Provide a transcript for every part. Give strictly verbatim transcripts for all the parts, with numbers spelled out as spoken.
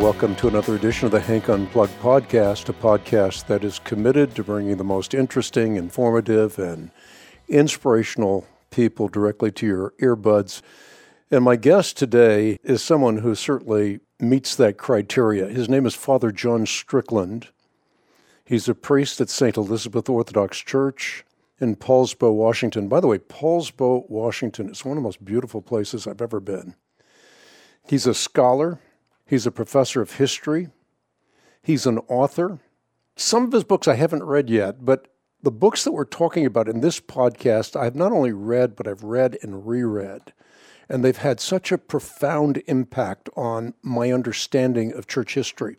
welcome to another edition of the Hank Unplugged podcast, a podcast that is committed to bringing the most interesting, informative, and inspirational people directly to your earbuds. And my guest today is someone who certainly meets that criteria. His name is Father John Strickland. He's a priest at Saint Elizabeth Orthodox Church in Poulsbo, Washington. By the way, Poulsbo, Washington is one of the most beautiful places I've ever been. He's a scholar. He's a professor of history. He's an author. Some of his books I haven't read yet, but the books that we're talking about in this podcast, I've not only read, but I've read and reread. And they've had such a profound impact on my understanding of church history.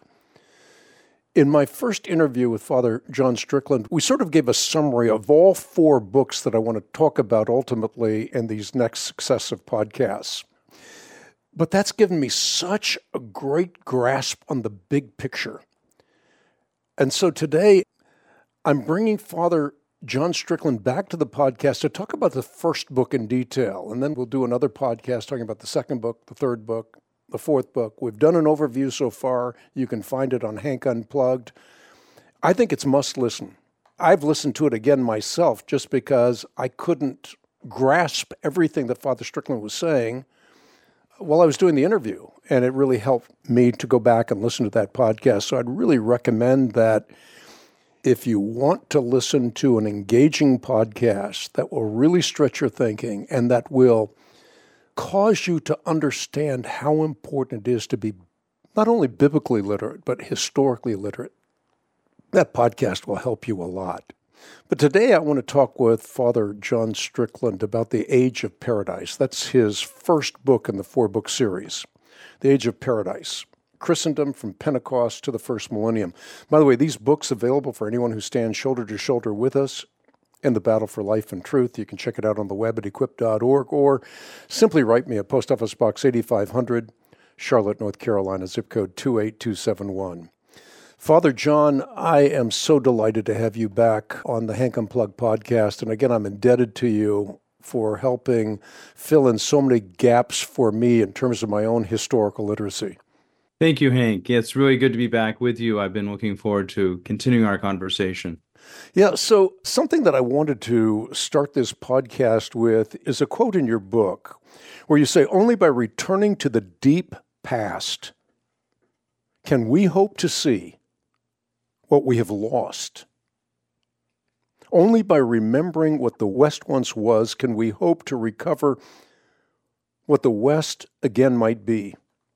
In my first interview with Father John Strickland, we sort of gave a summary of all four books that I want to talk about ultimately in these next successive podcasts. But that's given me such a great grasp on the big picture. And so today, I'm bringing Father John Strickland back to the podcast to talk about the first book in detail. And then we'll do another podcast talking about the second book, the third book, the fourth book. We've done an overview so far. You can find it on Hank Unplugged. I think it's must listen. I've listened to it again myself just because I couldn't grasp everything that Father Strickland was saying while I was doing the interview, and it really helped me to go back and listen to that podcast. So I'd really recommend that if you want to listen to an engaging podcast that will really stretch your thinking and that will cause you to understand how important it is to be not only biblically literate, but historically literate, that podcast will help you a lot. But today I want to talk with Father John Strickland about The Age of Paradise. That's his first book in the four-book series, The Age of Paradise, Christendom from Pentecost to the First Millennium. By the way, these books available for anyone who stands shoulder to shoulder with us in the battle for life and truth. You can check it out on the web at equip dot org or simply write me at Post Office Box eighty-five hundred, Charlotte, North Carolina, zip code two eight two seven one. Father John, I am so delighted to have you back on the Hank Unplugged podcast. And again, I'm indebted to you for helping fill in so many gaps for me in terms of my own historical literacy. Thank you, Hank. Yeah, it's really good to be back with you. I've been looking forward to continuing our conversation. Yeah, so something that I wanted to start this podcast with is a quote in your book where you say, "Only by returning to the deep past can we hope to see what we have lost. Only by remembering what the West once was can we hope to recover what the West again might be,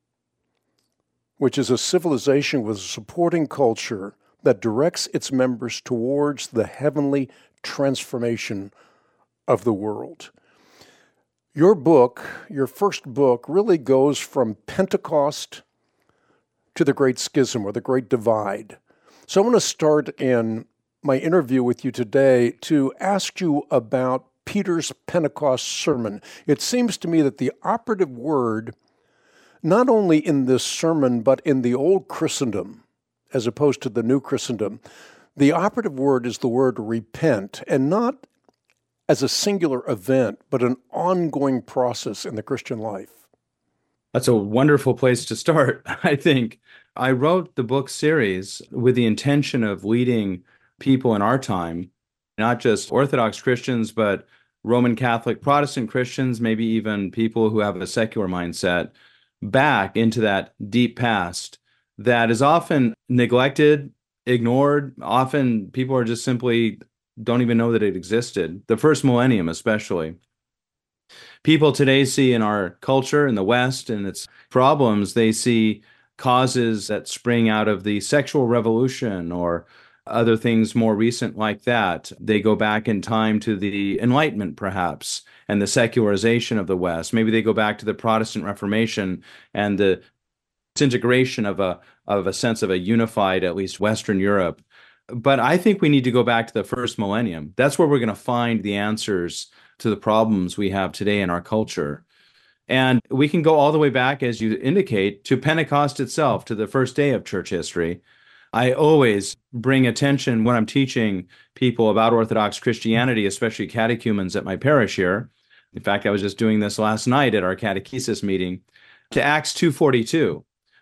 which is a civilization with a supporting culture that directs its members towards the heavenly transformation of the world." Your book, your first book, really goes from Pentecost to the Great Schism or the Great Divide. So I want to start in my interview with you today to ask you about Peter's Pentecost sermon. It seems to me that the operative word, not only in this sermon, but in the old Christendom, as opposed to the new Christendom, the operative word is the word repent, and not as a singular event, but an ongoing process in the Christian life. That's a wonderful place to start, I think. I wrote the book series with the intention of leading people in our time, not just Orthodox Christians, but Roman Catholic Protestant Christians, maybe even people who have a secular mindset, back into that deep past that is often neglected, ignored. Often people are just simply don't even know that it existed. The first millennium especially. People today see in our culture, in the West, and its problems, they see causes that spring out of the sexual revolution or other things more recent like that. They go back in time to the Enlightenment, perhaps, and the secularization of the West. Maybe they go back to the Protestant Reformation and the disintegration of a of a sense of a unified, at least Western Europe. But I think we need to go back to the first millennium. That's where we're going to find the answers to the problems we have today in our culture. And we can go all the way back, as you indicate, to Pentecost itself, to the first day of church history. I always bring attention when I'm teaching people about Orthodox Christianity, especially catechumens at my parish here. In fact, I was just doing this last night at our catechesis meeting, to Acts two forty-two,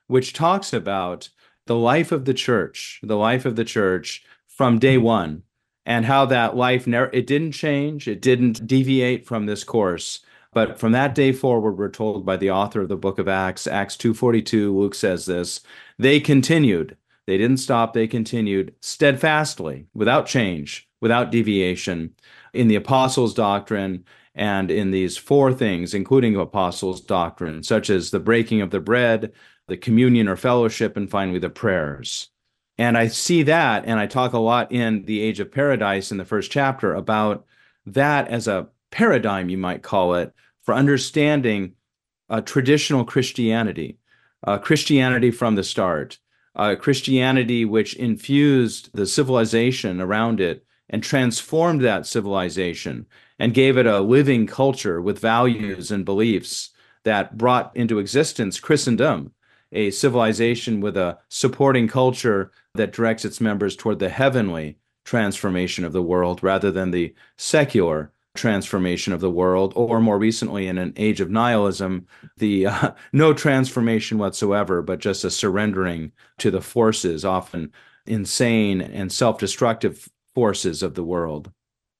which talks about the life of the church, the life of the church from day one, and how that life, never, it didn't change, it didn't deviate from this course. But from that day forward, we're told by the author of the book of Acts, Acts two forty-two, Luke says this, they continued, they didn't stop, they continued steadfastly, without change, without deviation, in the apostles' doctrine and in these four things, including apostles' doctrine, such as the breaking of the bread, the communion or fellowship, and finally the prayers. And I see that, and I talk a lot in The Age of Paradise in the first chapter about that as a paradigm, you might call it, for understanding uh, traditional Christianity, uh, Christianity from the start, uh, Christianity which infused the civilization around it and transformed that civilization and gave it a living culture with values and beliefs that brought into existence Christendom, a civilization with a supporting culture that directs its members toward the heavenly transformation of the world rather than the secular transformation of the world, or more recently in an age of nihilism, the uh, no transformation whatsoever, but just a surrendering to the forces, often insane and self-destructive forces of the world.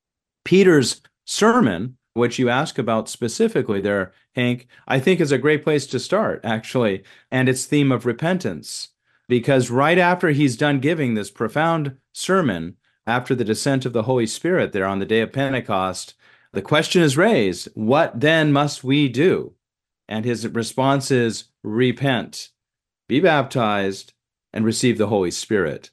Peter's sermon, which you ask about specifically there, Hank, I think is a great place to start, actually, and its theme of repentance. Because right after he's done giving this profound sermon, after the descent of the Holy Spirit there on the day of Pentecost, the question is raised, what then must we do? And his response is, repent, be baptized, and receive the Holy Spirit.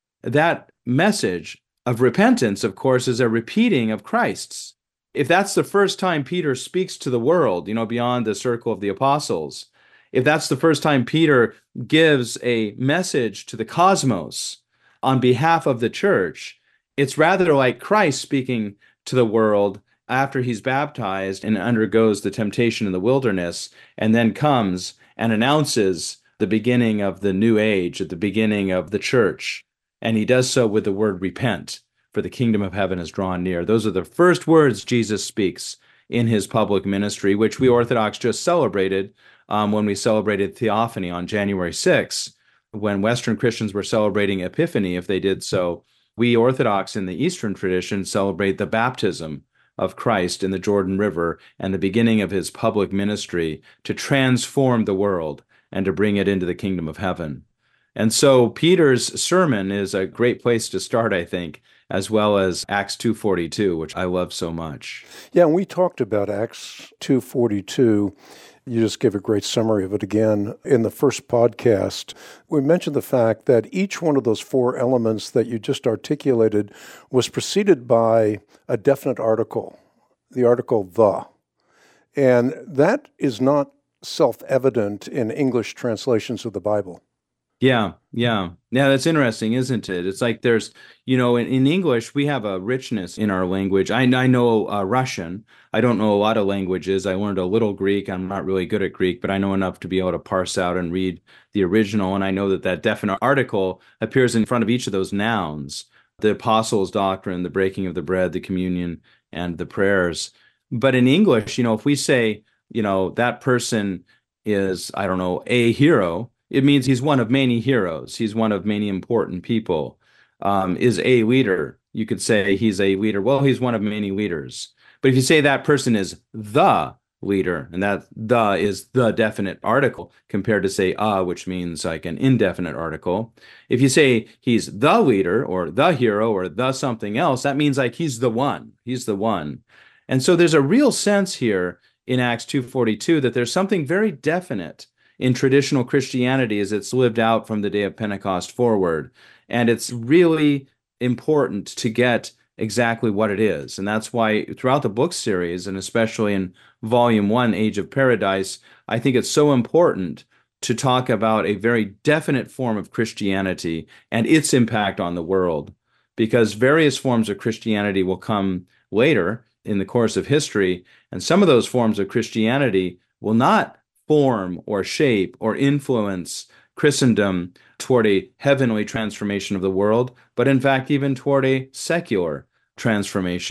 That message of repentance, of course, is a repeating of Christ's. If that's the first time Peter speaks to the world, you know, beyond the circle of the apostles, if that's the first time Peter gives a message to the cosmos on behalf of the church, it's rather like Christ speaking to the world after he's baptized and undergoes the temptation in the wilderness, and then comes and announces the beginning of the new age, at the beginning of the church. And he does so with the word repent, for the kingdom of heaven is drawn near. Those are the first words Jesus speaks in his public ministry, which we Orthodox just celebrated um, when we celebrated Theophany on January sixth. When Western Christians were celebrating Epiphany, if they did so, we Orthodox in the Eastern tradition celebrate the baptism of Christ in the Jordan River and the beginning of his public ministry to transform the world and to bring it into the kingdom of heaven. And so Peter's sermon is a great place to start, I think, as well as Acts two forty-two, which I love so much. Yeah, and we talked about Acts two forty-two. You just gave a great summary of it again. In the first podcast, we mentioned the fact that each one of those four elements that you just articulated was preceded by a definite article, the article the. And that is not self-evident in English translations of the Bible. Yeah, yeah. Yeah, that's interesting, isn't it? It's like there's, you know, in, in English, we have a richness in our language. I, I know uh, Russian. I don't know a lot of languages. I learned a little Greek. I'm not really good at Greek, but I know enough to be able to parse out and read the original. And I know that that definite article appears in front of each of those nouns, the apostles' doctrine, the breaking of the bread, the communion, and the prayers. But in English, you know, if we say, you know, that person is, I don't know, a hero, it means he's one of many heroes. He's one of many important people. Um, is a leader. You could say he's a leader. Well, he's one of many leaders. But if you say that person is the leader, and that the is the definite article compared to say a, which means like an indefinite article. If you say he's the leader or the hero or the something else, that means like he's the one. He's the one. And so there's a real sense here in Acts two forty-two that there's something very definite in traditional Christianity as it's lived out from the day of Pentecost forward. And it's really important to get exactly what it is. And that's why throughout the book series, and especially in Volume one, Age of Paradise, I think it's so important to talk about a very definite form of Christianity and its impact on the world. Because various forms of Christianity will come later in the course of history, and some of those forms of Christianity will not form or shape or influence Christendom toward a heavenly transformation of the world, but in fact even toward a secular transformation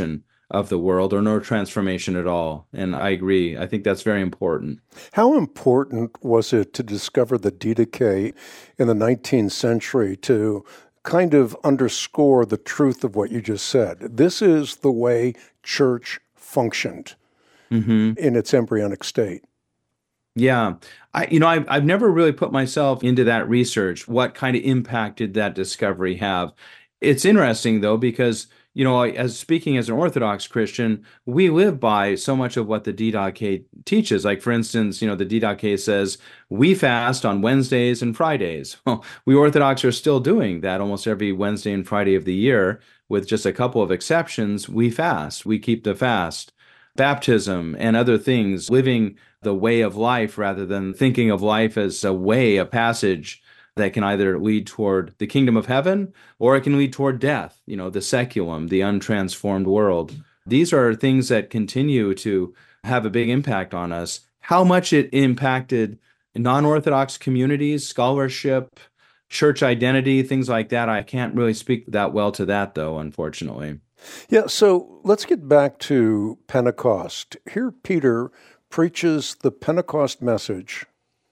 of the world or no transformation at all. And I agree. I think that's very important. How important was it to discover the Didache in the nineteenth century to kind of underscore the truth of what you just said? This is the way church functioned mm-hmm. in its embryonic state. Yeah. I, you know, I've, I've never really put myself into that research. What kind of impact did that discovery have? It's interesting, though, because, you know, as speaking as an Orthodox Christian, we live by so much of what the Didache teaches. Like, for instance, you know, the Didache says we fast on Wednesdays and Fridays. Well, we Orthodox are still doing that almost every Wednesday and Friday of the year, with just a couple of exceptions. We fast. We keep the fast. Baptism and other things, living the way of life rather than thinking of life as a way, a passage that can either lead toward the kingdom of heaven or it can lead toward death, you know, the seculum, the untransformed world. These are things that continue to have a big impact on us. How much it impacted non-Orthodox communities, scholarship, church identity, things like that, I can't really speak that well to that, though, unfortunately. Yeah, so let's get back to Pentecost. Here Peter preaches the Pentecost message,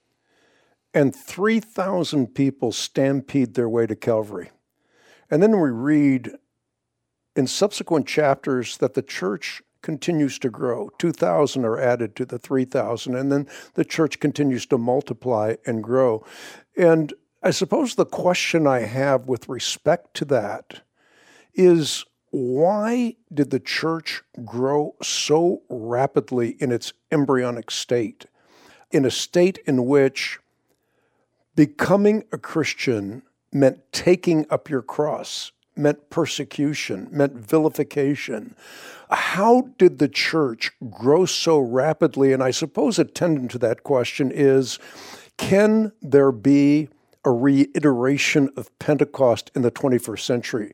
and three thousand people stampede their way to Calvary. And then we read in subsequent chapters that the church continues to grow. two thousand are added to the three thousand, and then the church continues to multiply and grow. And I suppose the question I have with respect to that is, why did the church grow so rapidly in its embryonic state, in a state in which becoming a Christian meant taking up your cross, meant persecution, meant vilification? How did the church grow so rapidly? And I suppose attendant to that question is, can there be a reiteration of Pentecost in the twenty-first century?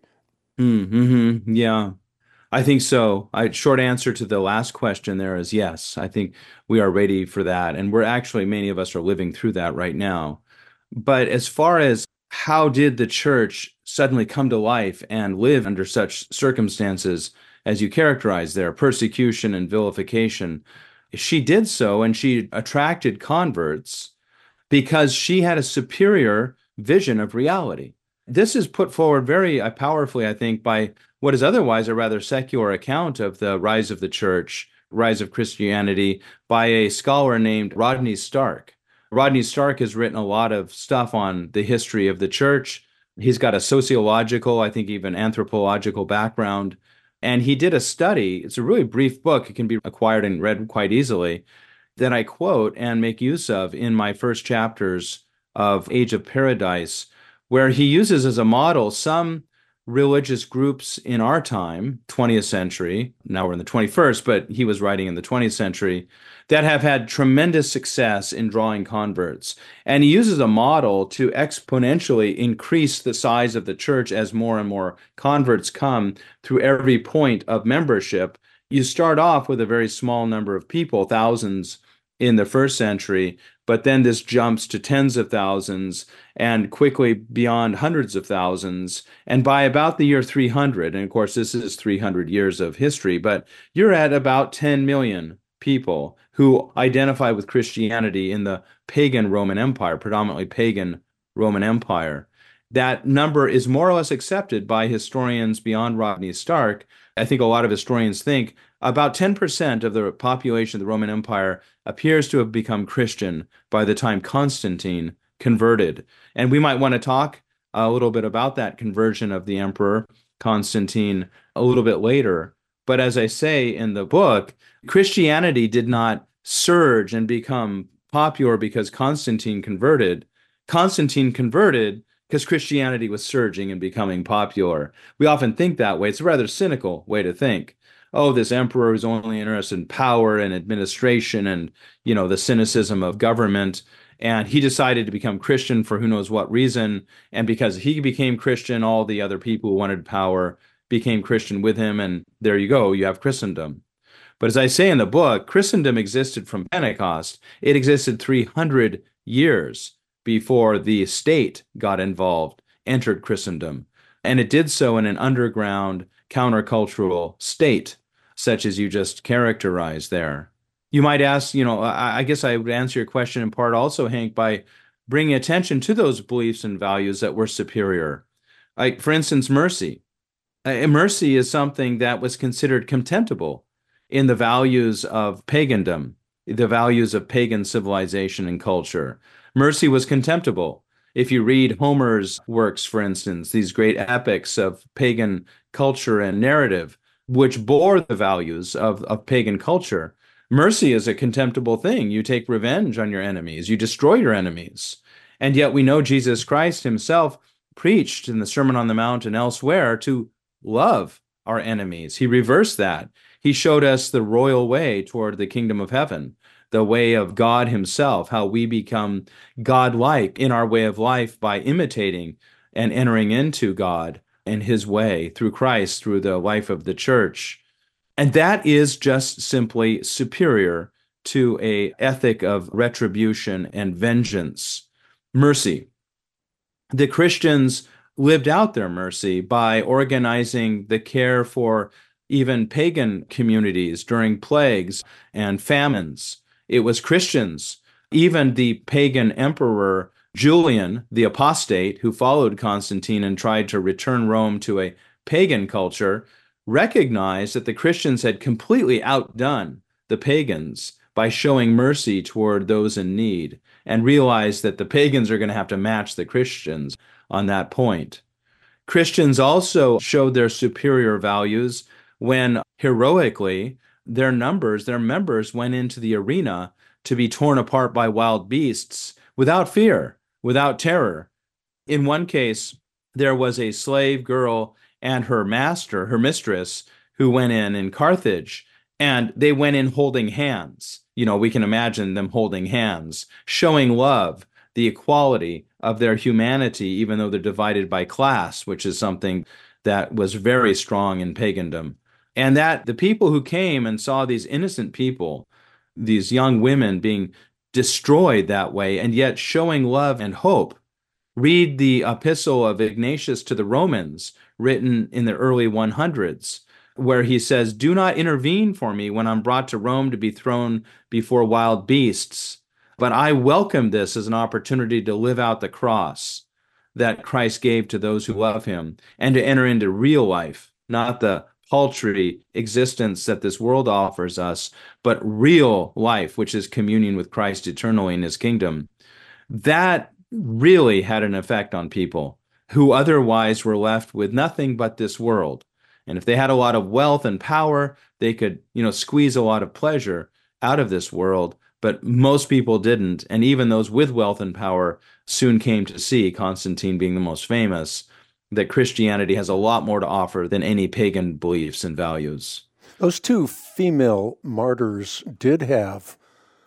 Mm-hmm. Yeah, I think so. I, short answer to the last question there is yes. I think we are ready for that. And we're actually, many of us are living through that right now. But as far as how did the church suddenly come to life and live under such circumstances, as you characterize there, persecution and vilification, she did so and she attracted converts because she had a superior vision of reality. This is put forward very uh, powerfully, I think, by what is otherwise a rather secular account of the rise of the church, rise of Christianity, by a scholar named Rodney Stark. Rodney Stark has written a lot of stuff on the history of the church. He's got a sociological, I think even anthropological background. And he did a study. It's a really brief book. It can be acquired and read quite easily, that I quote and make use of in my first chapters of Age of Paradise, where he uses as a model some religious groups in our time, twentieth century, now we're in the twenty-first, but he was writing in the twentieth century, that have had tremendous success in drawing converts. And he uses a model to exponentially increase the size of the church as more and more converts come through every point of membership. You start off with a very small number of people, thousands in the first century, but then this jumps to tens of thousands and quickly beyond hundreds of thousands. And by about the year three hundred, and of course this is three hundred years of history, but you're at about ten million people who identify with Christianity in the pagan Roman Empire, predominantly pagan Roman Empire. That number is more or less accepted by historians beyond Rodney Stark. I think a lot of historians think about ten percent of the population of the Roman Empire appears to have become Christian by the time Constantine converted. And we might want to talk a little bit about that conversion of the emperor Constantine a little bit later. But as I say in the book, Christianity did not surge and become popular because Constantine converted. Constantine converted because Christianity was surging and becoming popular. We often think that way. It's a rather cynical way to think. Oh, this emperor is only interested in power and administration and, you know, the cynicism of government. And he decided to become Christian for who knows what reason. And because he became Christian, all the other people who wanted power became Christian with him. And there you go, you have Christendom. But as I say in the book, Christendom existed from Pentecost. It existed three hundred years before the state got involved, entered Christendom. And it did so in an underground countercultural state. such as you just characterized there. You might ask, you know, I, I guess I would answer your question in part also, Hank, by bringing attention to those beliefs and values that were superior. Like, for instance, mercy. Uh, mercy is something that was considered contemptible in the values of pagandom, the values of pagan civilization and culture. Mercy was contemptible. If you read Homer's works, for instance, these great epics of pagan culture and narrative, which bore the values of, of pagan culture, mercy is a contemptible thing. You take revenge on your enemies, you destroy your enemies. And yet we know Jesus Christ himself preached in the Sermon on the Mount and elsewhere to love our enemies. He reversed that. He showed us the royal way toward the kingdom of heaven, the way of God himself, how we become God-like in our way of life by imitating and entering into God and his way through Christ, through the life of the church. And that is just simply superior to an ethic of retribution and vengeance. Mercy. The Christians lived out their mercy by organizing the care for even pagan communities during plagues and famines. It was Christians, even the pagan emperor Julian, the apostate, who followed Constantine and tried to return Rome to a pagan culture, recognized that the Christians had completely outdone the pagans by showing mercy toward those in need, and realized that the pagans are going to have to match the Christians on that point. Christians also showed their superior values when heroically their numbers, their members went into the arena to be torn apart by wild beasts without fear, without terror. In one case, there was a slave girl and her master, her mistress, who went in in Carthage, and they went in holding hands. You know, we can imagine them holding hands, showing love, the equality of their humanity, even though they're divided by class, which is something that was very strong in pagandom. And that the people who came and saw these innocent people, these young women being destroyed that way, and yet showing love and hope. Read the epistle of Ignatius to the Romans, written in the early hundreds, where he says, "Do not intervene for me when I'm brought to Rome to be thrown before wild beasts. But I welcome this as an opportunity to live out the cross that Christ gave to those who love him, and to enter into real life, not the paltry existence that this world offers us, but real life, which is communion with Christ eternally in his kingdom." That really had an effect on people who otherwise were left with nothing but this world. And if they had a lot of wealth and power, they could, you know, squeeze a lot of pleasure out of this world. But most people didn't. And even those with wealth and power soon came to see, Constantine being the most famous, that Christianity has a lot more to offer than any pagan beliefs and values. Those two female martyrs did have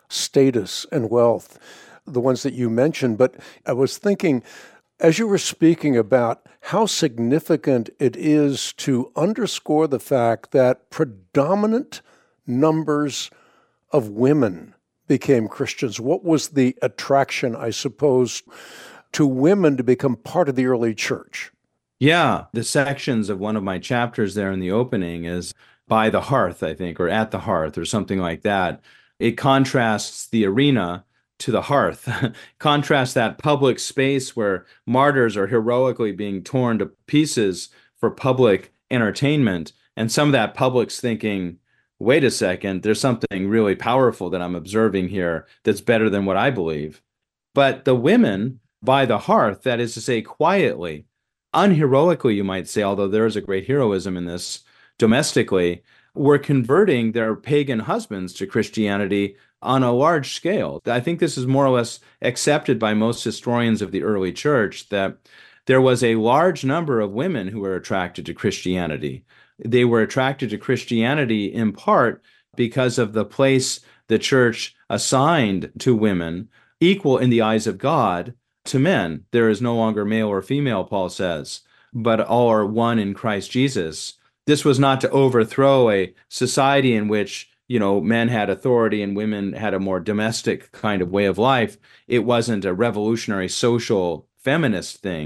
status and wealth, the ones that you mentioned. But I was thinking, as you were speaking about how significant it is to underscore the fact that predominant numbers of women became Christians. What was the attraction, I suppose, to women to become part of the early church? Yeah, the sections of one of my chapters there in the opening is by the hearth, I think, or at the hearth, or something like that. It contrasts the arena to the hearth. Contrast that public space where martyrs are heroically being torn to pieces for public entertainment, and some of that public's thinking, wait a second, there's something really powerful that I'm observing here that's better than what I believe. But the women by the hearth, that is to say, quietly, unheroically, you might say, although there is a great heroism in this domestically, were converting their pagan husbands to Christianity on a large scale. I think this is more or less accepted by most historians of the early church, that there was a large number of women who were attracted to Christianity. They were attracted to Christianity in part because of the place the church assigned to women, equal in the eyes of God to men. There is no longer male or female, Paul says, but all are one in Christ Jesus. This was not to overthrow a society in which, you know, men had authority and women had a more domestic kind of way of life. It wasn't a revolutionary social feminist thing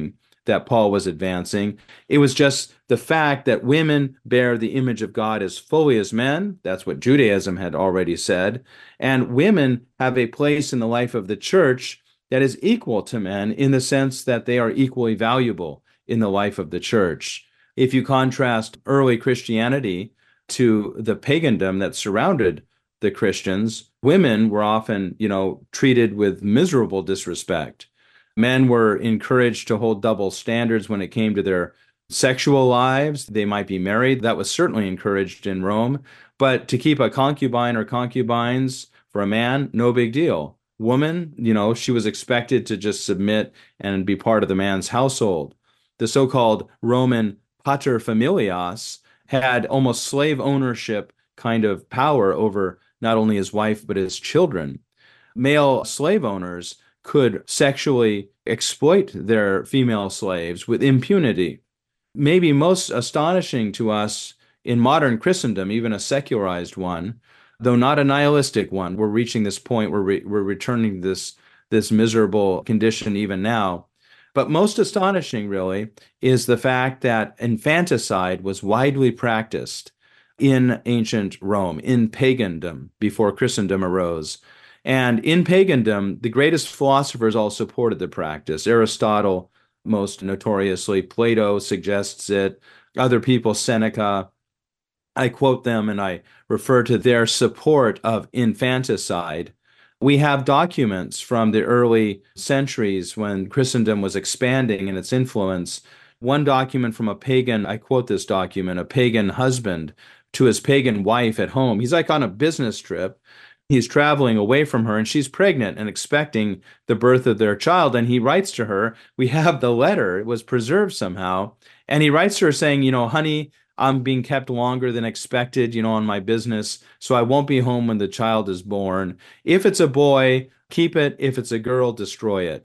that Paul was advancing. It was just the fact that women bear the image of God as fully as men. That's what Judaism had already said. And women have a place in the life of the church that is equal to men in the sense that they are equally valuable in the life of the church. If you contrast early Christianity to the pagandom that surrounded the Christians, women were often, you know, treated with miserable disrespect. Men were encouraged to hold double standards when it came to their sexual lives. They might be married. That was certainly encouraged in Rome. But to keep a concubine or concubines for a man, no big deal. Woman, you know, she was expected to just submit and be part of the man's household. The so-called Roman paterfamilias had almost slave ownership kind of power over not only his wife, but his children. Male slave owners could sexually exploit their female slaves with impunity. Maybe most astonishing to us in modern Christendom, even a secularized one, though not a nihilistic one. We're reaching this point where we, we're returning to this, this miserable condition even now. But most astonishing, really, is the fact that infanticide was widely practiced in ancient Rome, in pagandom, before Christendom arose. And in pagandom, the greatest philosophers all supported the practice. Aristotle, most notoriously, Plato suggests it, other people, Seneca. I quote them and I refer to their support of infanticide. We have documents from the early centuries when Christendom was expanding in its influence. One document from a pagan, I quote this document, a pagan husband to his pagan wife at home. He's like on a business trip. He's traveling away from her and she's pregnant and expecting the birth of their child. And he writes to her, we have the letter, it was preserved somehow. And he writes to her saying, you know, honey, I'm being kept longer than expected, you know, on my business, so I won't be home when the child is born. If it's a boy, keep it. If it's a girl, destroy it.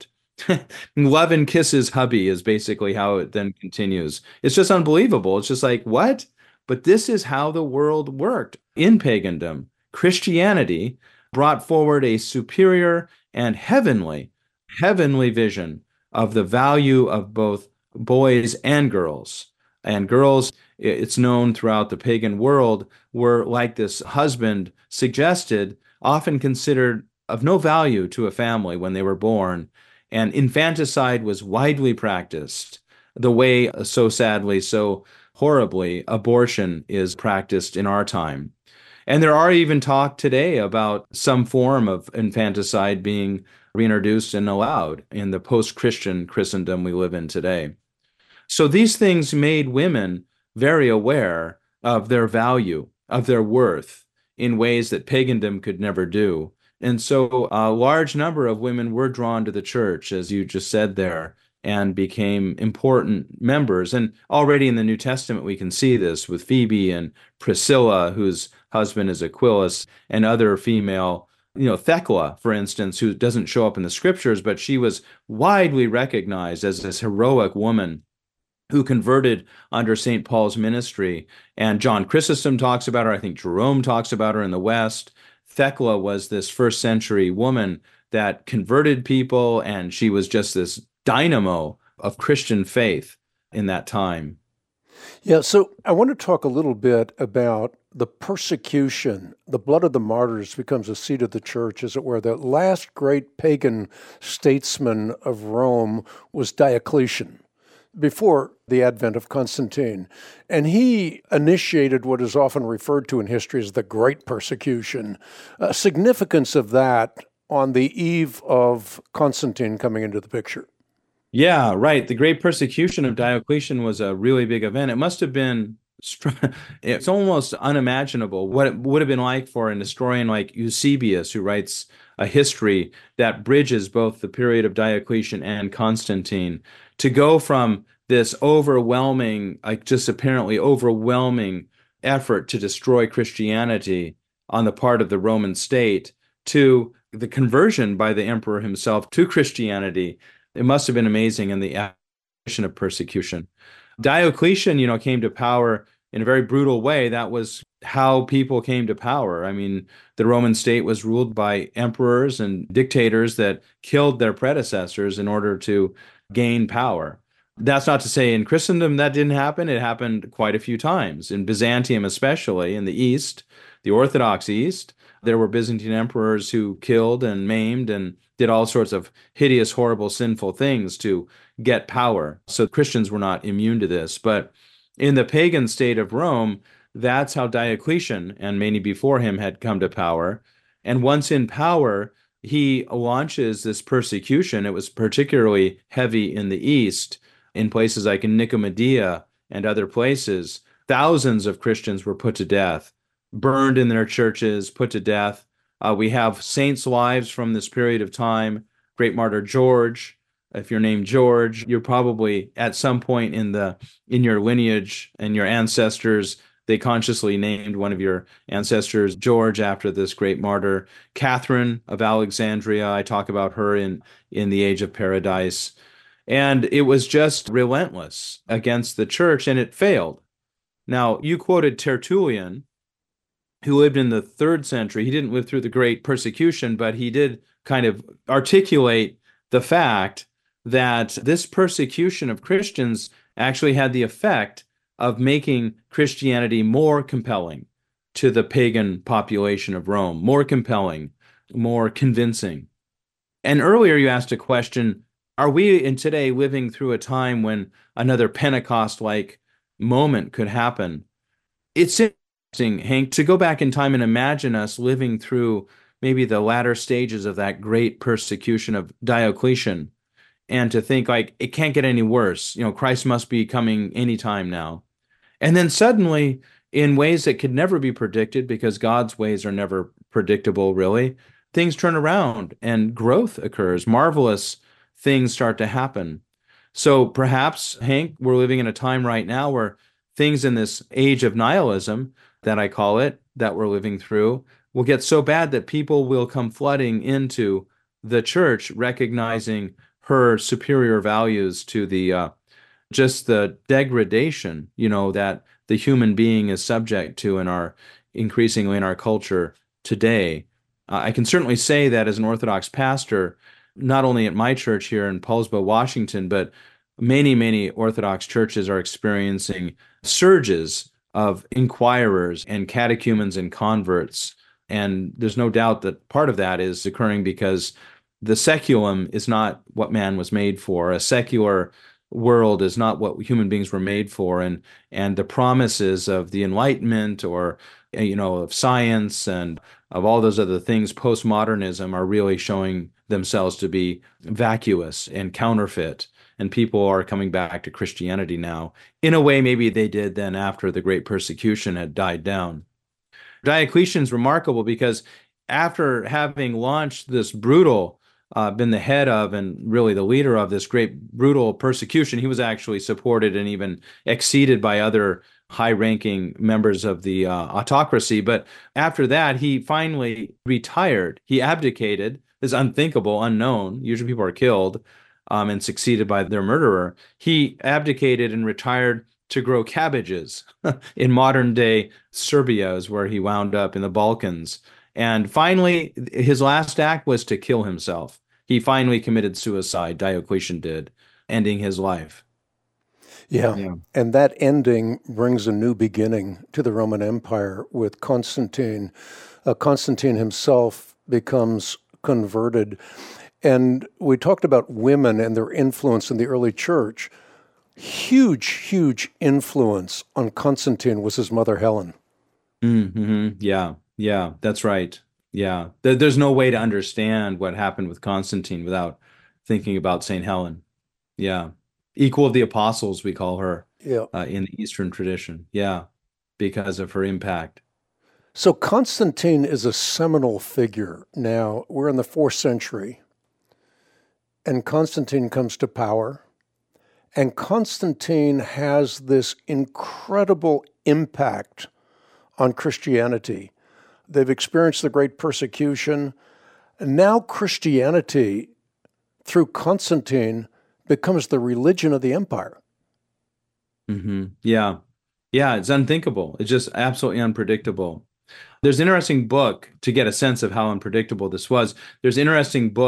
Love and kisses hubby is basically how it then continues. It's just unbelievable. It's just like, what? But this is how the world worked in pagandom. Christianity brought forward a superior and heavenly, heavenly vision of the value of both boys and girls. And girls, it's known throughout the pagan world, were, like this husband suggested, often considered of no value to a family when they were born. And infanticide was widely practiced, the way, so sadly, so horribly, abortion is practiced in our time. And there are even talk today about some form of infanticide being reintroduced and allowed in the post-Christian Christendom we live in today. So these things made women very aware of their value, of their worth, in ways that pagandom could never do. And so a large number of women were drawn to the church, as you just said there, and became important members. And already in the New Testament, we can see this with Phoebe and Priscilla, whose husband is Aquilus, and other female, you know, Thecla, for instance, who doesn't show up in the scriptures, but she was widely recognized as this heroic woman who converted under Saint Paul's ministry. And John Chrysostom talks about her. I think Jerome talks about her in the West. Thecla was this first century woman that converted people, and she was just this dynamo of Christian faith in that time. Yeah, so I want to talk a little bit about the persecution. The blood of the martyrs becomes a seat of the church, as it were. The last great pagan statesman of Rome was Diocletian, before the advent of Constantine. And he initiated what is often referred to in history as the Great Persecution. A significance of that on the eve of Constantine coming into the picture. Yeah, right. The Great Persecution of Diocletian was a really big event. It must have been, it's almost unimaginable what it would have been like for an historian like Eusebius, who writes a history that bridges both the period of Diocletian and Constantine, to go from this overwhelming, like just apparently overwhelming effort to destroy Christianity on the part of the Roman state to the conversion by the emperor himself to Christianity. It must have been amazing in the action of persecution. Diocletian, you know, came to power in a very brutal way. That was how people came to power. I mean, the Roman state was ruled by emperors and dictators that killed their predecessors in order to gain power. That's not to say in Christendom that didn't happen. It happened quite a few times. In Byzantium, especially in the East, the Orthodox East, there were Byzantine emperors who killed and maimed and did all sorts of hideous, horrible, sinful things to get power. So Christians were not immune to this. But in the pagan state of Rome, that's how Diocletian and many before him had come to power. And once in power, he launches this persecution. It was particularly heavy in the East, in places like in Nicomedia and other places. Thousands of Christians were put to death, burned in their churches, put to death. Uh, we have saints' lives from this period of time. Great martyr George. If you're named George, you're probably at some point in the in your lineage and your ancestors, they consciously named one of your ancestors George after this great martyr. Catherine of Alexandria, I talk about her in in the Age of Paradise. And it was just relentless against the church, and it failed. Now, you quoted Tertullian, who lived in the third century. He didn't live through the great persecution, but he did kind of articulate the fact that this persecution of Christians actually had the effect of making Christianity more compelling to the pagan population of Rome, more compelling, more convincing. And earlier you asked a question, are we in today living through a time when another Pentecost-like moment could happen? It's interesting, Hank, to go back in time and imagine us living through maybe the latter stages of that great persecution of Diocletian, and to think like it can't get any worse. You know, Christ must be coming anytime now. And then suddenly, in ways that could never be predicted, because God's ways are never predictable, really, things turn around and growth occurs. Marvelous things start to happen. So perhaps, Hank, we're living in a time right now where things in this age of nihilism, that I call it, that we're living through, will get so bad that people will come flooding into the church, recognizing her superior values to the uh, just the degradation, you know, that the human being is subject to in our increasingly in our culture today. Uh, I can certainly say that as an Orthodox pastor, not only at my church here in Paulsbo, Washington, but many, many Orthodox churches are experiencing surges of inquirers and catechumens and converts. And there's no doubt that part of that is occurring because the seculum is not what man was made for. A secular world is not what human beings were made for, and and the promises of the Enlightenment, or you know, of science and of all those other things, postmodernism, are really showing themselves to be vacuous and counterfeit, and people are coming back to Christianity now in a way maybe they did then after the great persecution had died down. Diocletian's remarkable because after having launched this brutal Uh, been the head of and really the leader of this great brutal persecution, he was actually supported and even exceeded by other high-ranking members of the uh, autocracy. But after that, he finally retired. He abdicated. This unthinkable, unknown. Usually people are killed um, and succeeded by their murderer. He abdicated and retired to grow cabbages in modern-day Serbia, is where he wound up in the Balkans. And finally, his last act was to kill himself. He finally committed suicide, Diocletian did, ending his life. Yeah. yeah. And that ending brings a new beginning to the Roman Empire with Constantine. Uh, Constantine himself becomes converted. And we talked about women and their influence in the early church. Huge, huge influence on Constantine was his mother, Helen. Mm-hmm. Yeah. Yeah, that's right. Yeah. There's no way to understand what happened with Constantine without thinking about Saint Helen. Yeah. Equal of the apostles, we call her yeah. uh, in the Eastern tradition. Yeah, because of her impact. So Constantine is a seminal figure. Now, we're in the fourth century, and Constantine comes to power, and Constantine has this incredible impact on Christianity. They've experienced the great persecution. And now Christianity, through Constantine, becomes the religion of the empire. Mm-hmm. Yeah. Yeah, it's unthinkable. It's just absolutely unpredictable. There's an interesting book to get a sense of how unpredictable this was. There's an interesting book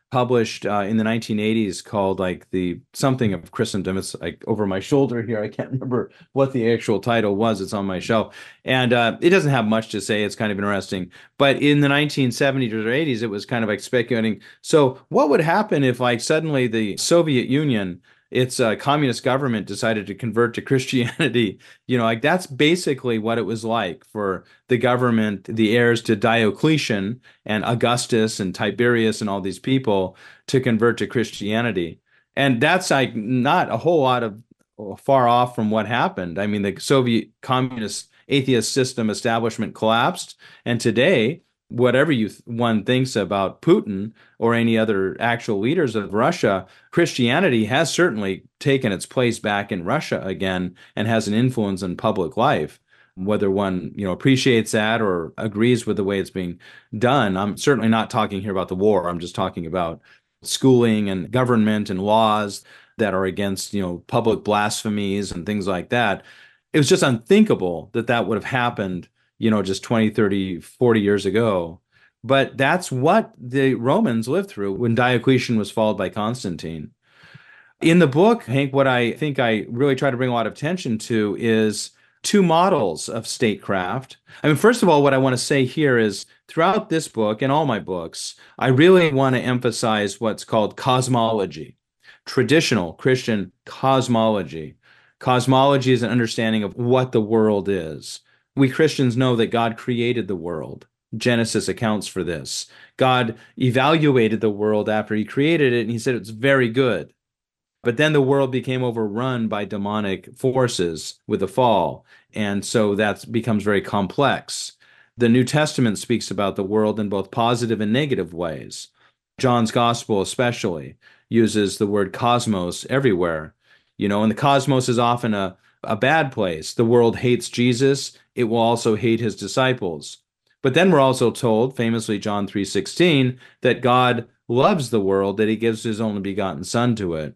published uh, in the nineteen eighties called like the something of Christendom. It's like over my shoulder here. I can't remember what the actual title was. It's on my shelf. And uh, it doesn't have much to say. It's kind of interesting. But in the nineteen seventies or eighties, it was kind of like speculating. So what would happen if like suddenly the Soviet Union, its uh, communist government decided to convert to Christianity? You know, like that's basically what it was like for the government, the heirs to Diocletian and Augustus and Tiberius and all these people to convert to Christianity. And that's like not a whole lot of far off from what happened. I mean, the Soviet communist atheist system establishment collapsed, and today, whatever you th- one thinks about Putin or any other actual leaders of Russia, Christianity has certainly taken its place back in Russia again and has an influence in public life. Whether one, you know, appreciates that or agrees with the way it's being done, I'm certainly not talking here about the war. I'm just talking about schooling and government and laws that are against, you know, public blasphemies and things like that. It was just unthinkable that that would have happened, you know, just twenty, thirty, forty years ago. But that's what the Romans lived through when Diocletian was followed by Constantine. In the book, Hank, what I think I really try to bring a lot of attention to is two models of statecraft. I mean, first of all, what I want to say here is throughout this book and all my books, I really want to emphasize what's called cosmology, traditional Christian cosmology. Cosmology is an understanding of what the world is. We Christians know that God created the world. Genesis accounts for this. God evaluated the world after he created it, and he said it's very good. But then the world became overrun by demonic forces with the fall. And so that becomes very complex. The New Testament speaks about the world in both positive and negative ways. John's Gospel especially uses the word cosmos everywhere. You know, and the cosmos is often a, a bad place. The world hates Jesus. It will also hate his disciples. But then we're also told, famously John three sixteen, that God loves the world, that he gives his only begotten Son to it.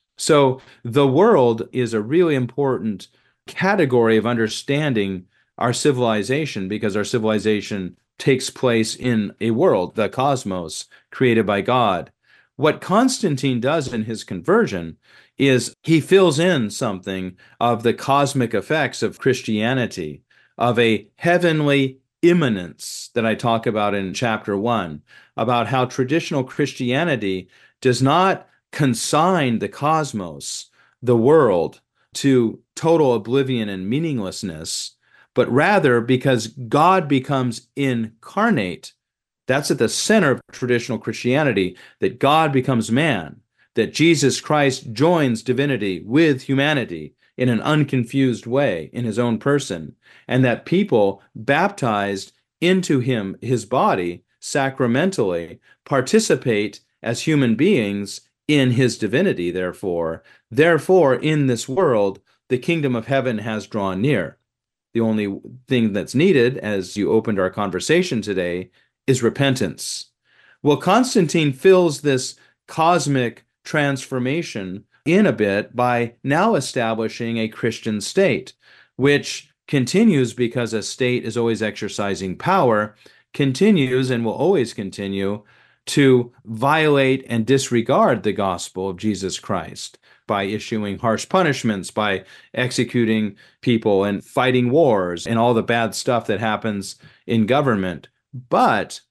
So the world is a really important category of understanding our civilization, because our civilization takes place in a world, the cosmos, created by God. What Constantine does in his conversion is he fills in something of the cosmic effects of Christianity, of a heavenly immanence that I talk about in chapter one, about how traditional Christianity does not consign the cosmos, the world, to total oblivion and meaninglessness, but rather because God becomes incarnate. That's at the center of traditional Christianity, that God becomes man, that Jesus Christ joins divinity with humanity in an unconfused way in his own person, and that people baptized into him, his body, sacramentally, participate as human beings in his divinity, therefore. Therefore, in this world, the kingdom of heaven has drawn near. The only thing that's needed, as you opened our conversation today, is repentance. Well, Constantine fills this cosmic transformation in a bit by now establishing a Christian state, which continues because a state is always exercising power, continues and will always continue to violate and disregard the gospel of Jesus Christ by issuing harsh punishments, by executing people and fighting wars and all the bad stuff that happens in government. But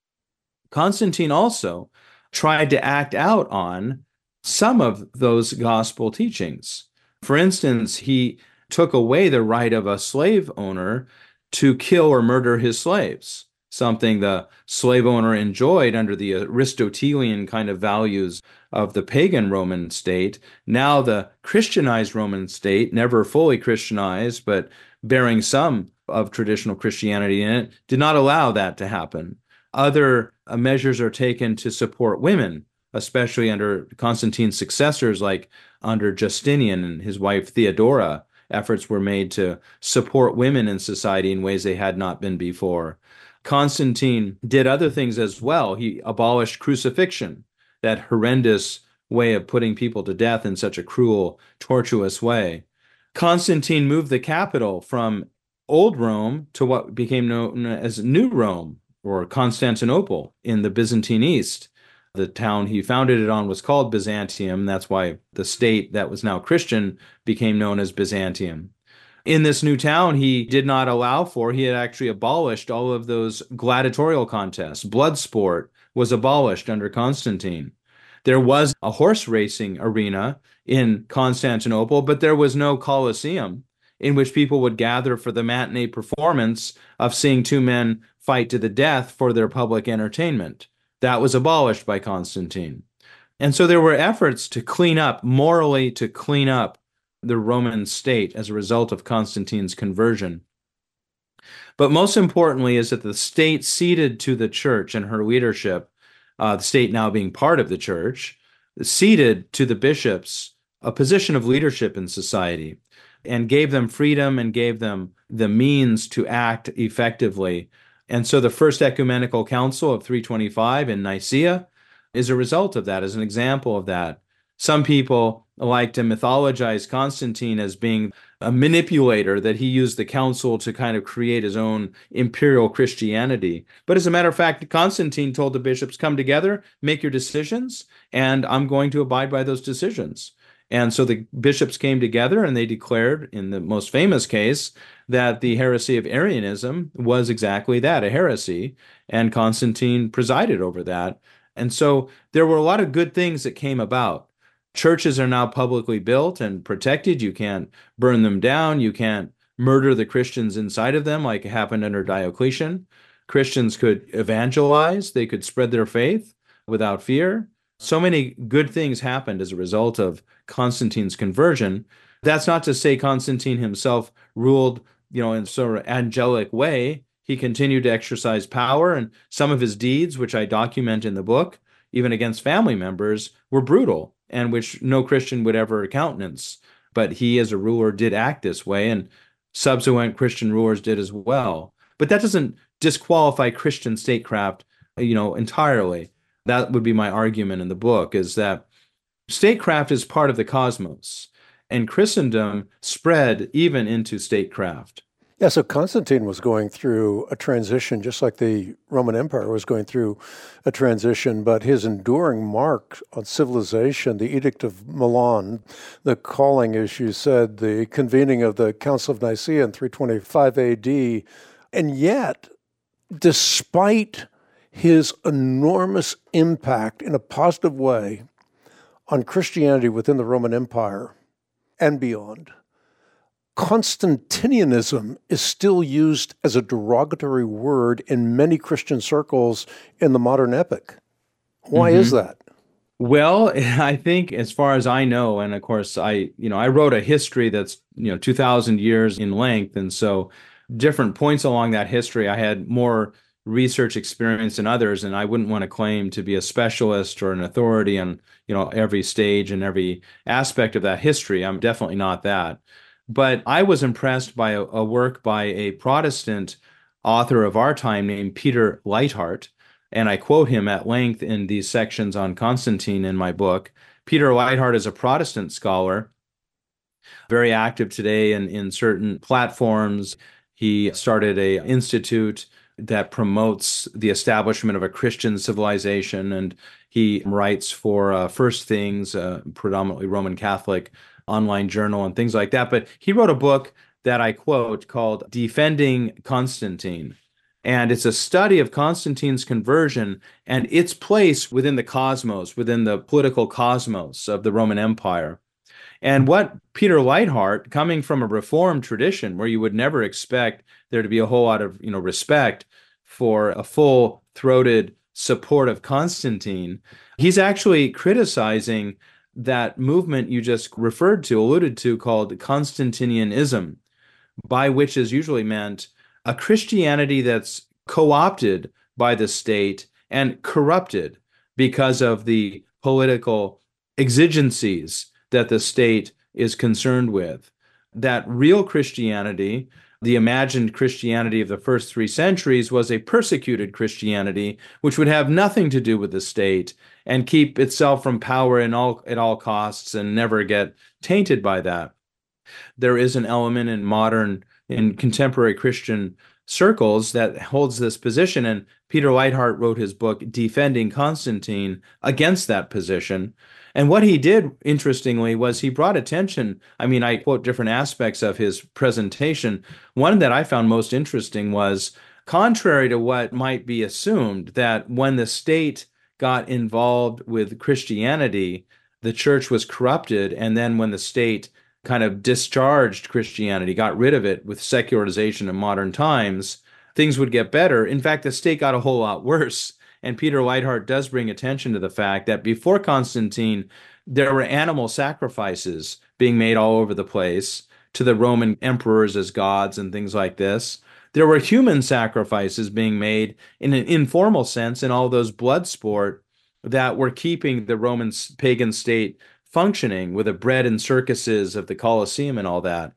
Constantine also tried to act out on some of those gospel teachings. For instance, he took away the right of a slave owner to kill or murder his slaves, something the slave owner enjoyed under the Aristotelian kind of values of the pagan Roman state. Now the Christianized Roman state, never fully Christianized, but bearing some of traditional Christianity in it, did not allow that to happen. Other uh, measures are taken to support women, especially under Constantine's successors, like under Justinian and his wife Theodora. Efforts were made to support women in society in ways they had not been before. Constantine did other things as well. He abolished crucifixion, that horrendous way of putting people to death in such a cruel, tortuous way. Constantine moved the capital from Old Rome to what became known as New Rome, or Constantinople in the Byzantine East. The town he founded it on was called Byzantium. That's why the state that was now Christian became known as Byzantium. In this new town, he did not allow for, he had actually abolished all of those gladiatorial contests. Blood sport was abolished under Constantine. There was a horse racing arena in Constantinople, but there was no Colosseum in which people would gather for the matinee performance of seeing two men fight to the death for their public entertainment. That was abolished by Constantine. And so there were efforts to clean up, morally to clean up the Roman state as a result of Constantine's conversion. But most importantly is that the state ceded to the church and her leadership, uh, the state now being part of the church, ceded to the bishops a position of leadership in society and gave them freedom and gave them the means to act effectively. And so the First Ecumenical Council of three twenty-five in Nicaea is a result of that, as an example of that. Some people like to mythologize Constantine as being a manipulator, that he used the council to kind of create his own imperial Christianity. But as a matter of fact, Constantine told the bishops, come together, make your decisions, and I'm going to abide by those decisions. And so the bishops came together and they declared, in the most famous case, that the heresy of Arianism was exactly that, a heresy, and Constantine presided over that. And so there were a lot of good things that came about. Churches are now publicly built and protected. You can't burn them down. You can't murder the Christians inside of them like it happened under Diocletian. Christians could evangelize. They could spread their faith without fear. So many good things happened as a result of Constantine's conversion. That's not to say Constantine himself ruled, you know, in sort of angelic way. He continued to exercise power, and some of his deeds, which I document in the book, even against family members, were brutal and which no Christian would ever countenance. But he, as a ruler, did act this way, and subsequent Christian rulers did as well. But that doesn't disqualify Christian statecraft, you know, entirely. That would be my argument in the book, is that statecraft is part of the cosmos, and Christendom spread even into statecraft. Yeah, so Constantine was going through a transition, just like the Roman Empire was going through a transition, but his enduring mark on civilization, the Edict of Milan, the calling, as you said, the convening of the Council of Nicaea in three twenty-five A D, and yet, despite his enormous impact in a positive way on Christianity within the Roman Empire and beyond, Constantinianism is still used as a derogatory word in many Christian circles in the modern epoch. Why mm-hmm. is that? Well, I think, as far as I know, and of course, I, you know, I wrote a history that's, you know, two thousand years in length. And so different points along that history, I had more research experience than others, and I wouldn't want to claim to be a specialist or an authority on, you know, every stage and every aspect of that history. I'm definitely not that. But I was impressed by a, a work by a Protestant author of our time named Peter Leithart, and I quote him at length in these sections on Constantine in my book. Peter Leithart is a Protestant scholar, very active today in, in certain platforms. He started an institute that promotes the establishment of a Christian civilization, and he writes for uh, First Things, uh, predominantly Roman Catholic online journal and things like that. But he wrote a book that I quote called Defending Constantine. And it's a study of Constantine's conversion and its place within the cosmos, within the political cosmos of the Roman Empire. And what Peter Leithart, coming from a Reformed tradition where you would never expect there to be a whole lot of, you know, respect for a full-throated support of Constantine, he's actually criticizing that movement you just referred to, alluded to, called Constantinianism, by which is usually meant a Christianity that's co-opted by the state and corrupted because of the political exigencies that the state is concerned with. That real Christianity, the imagined Christianity of the first three centuries, was a persecuted Christianity, which would have nothing to do with the state and keep itself from power in all, at all costs and never get tainted by that. There is an element in modern, in contemporary Christian circles that holds this position. And Peter Leithart wrote his book, Defending Constantine, against that position. And what he did, interestingly, was he brought attention. I mean, I quote different aspects of his presentation. One that I found most interesting was, contrary to what might be assumed, that when the state got involved with Christianity, the church was corrupted. And then when the state kind of discharged Christianity, got rid of it with secularization in modern times, things would get better. In fact, the state got a whole lot worse. And Peter Leithart does bring attention to the fact that before Constantine, there were animal sacrifices being made all over the place to the Roman emperors as gods and things like this. There were human sacrifices being made in an informal sense in all those blood sport that were keeping the Roman pagan state functioning, with the bread and circuses of the Colosseum and all that.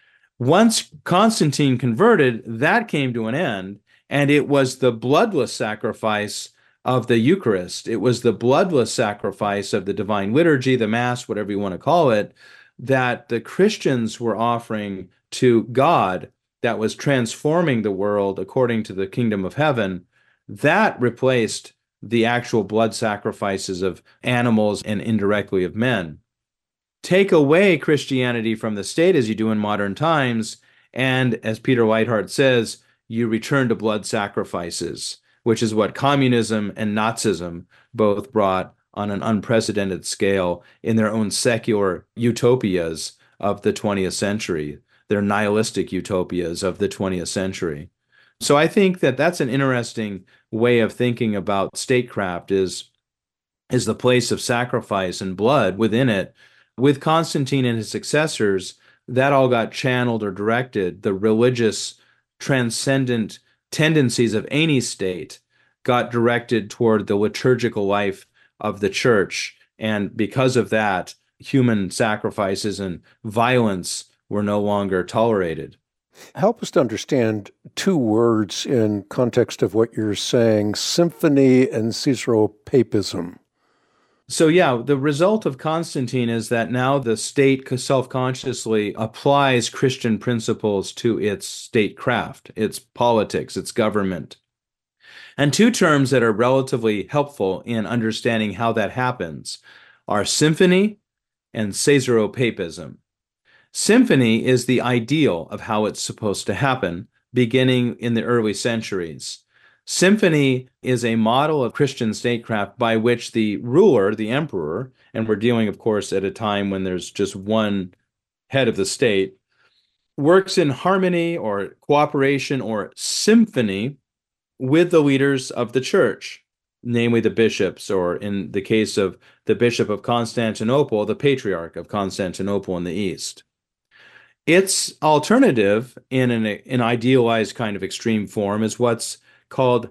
Once Constantine converted, that came to an end, and it was the bloodless sacrifice of the Eucharist. It was the bloodless sacrifice of the Divine Liturgy, the Mass, whatever you want to call it, that the Christians were offering to God, that was transforming the world according to the kingdom of heaven. That replaced the actual blood sacrifices of animals and indirectly of men. Take away Christianity from the state as you do in modern times, and as Peter Leithart says, you return to blood sacrifices, which is what communism and Nazism both brought on an unprecedented scale in their own secular utopias of the twentieth century, their nihilistic utopias of the twentieth century. So I think that that's an interesting way of thinking about statecraft, is, is the place of sacrifice and blood within it. With Constantine and his successors, that all got channeled or directed. The religious, transcendent tendencies of any state got directed toward the liturgical life of the church. And because of that, human sacrifices and violence were no longer tolerated. Help us to understand two words in context of what you're saying: symphony and Caesaropapism. So yeah, the result of Constantine is that now the state self-consciously applies Christian principles to its statecraft, its politics, its government. And two terms that are relatively helpful in understanding how that happens are symphony and Caesaropapism. Symphony is the ideal of how it's supposed to happen, beginning in the early centuries. Symphony is a model of Christian statecraft by which the ruler, the emperor, and we're dealing, of course, at a time when there's just one head of the state, works in harmony or cooperation or symphony with the leaders of the church, namely the bishops, or in the case of the Bishop of Constantinople, the Patriarch of Constantinople in the East. Its alternative, in an, an idealized kind of extreme form, is what's called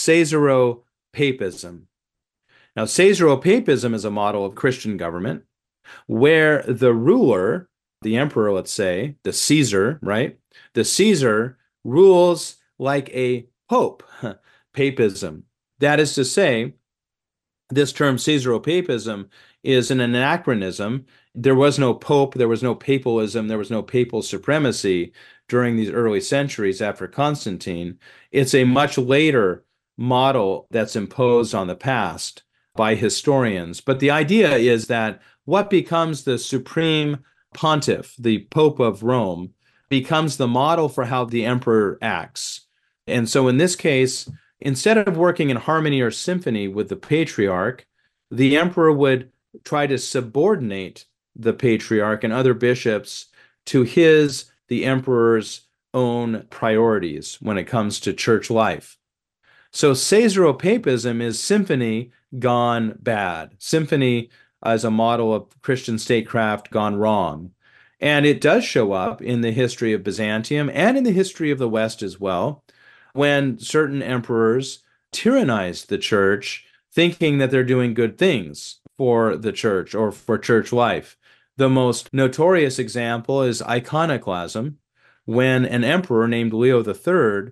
Caesaropapism. Now, Caesaropapism is a model of Christian government where the ruler, the emperor, let's say, the Caesar, right? The Caesar rules like a pope, papism. That is to say, this term Caesaropapism is an anachronism. There was no pope, there was no papalism, there was no papal supremacy during these early centuries after Constantine. It's a much later model that's imposed on the past by historians. But the idea is that what becomes the supreme pontiff, the Pope of Rome, becomes the model for how the emperor acts. And so in this case, instead of working in harmony or symphony with the patriarch, the emperor would try to subordinate the patriarch and other bishops to his, the emperor's, own priorities when it comes to church life. So Caesaropapism is symphony gone bad. Symphony as a model of Christian statecraft gone wrong. And it does show up in the history of Byzantium and in the history of the West as well, when certain emperors tyrannized the church, thinking that they're doing good things for the church or for church life. The most notorious example is iconoclasm, when an emperor named Leo the Third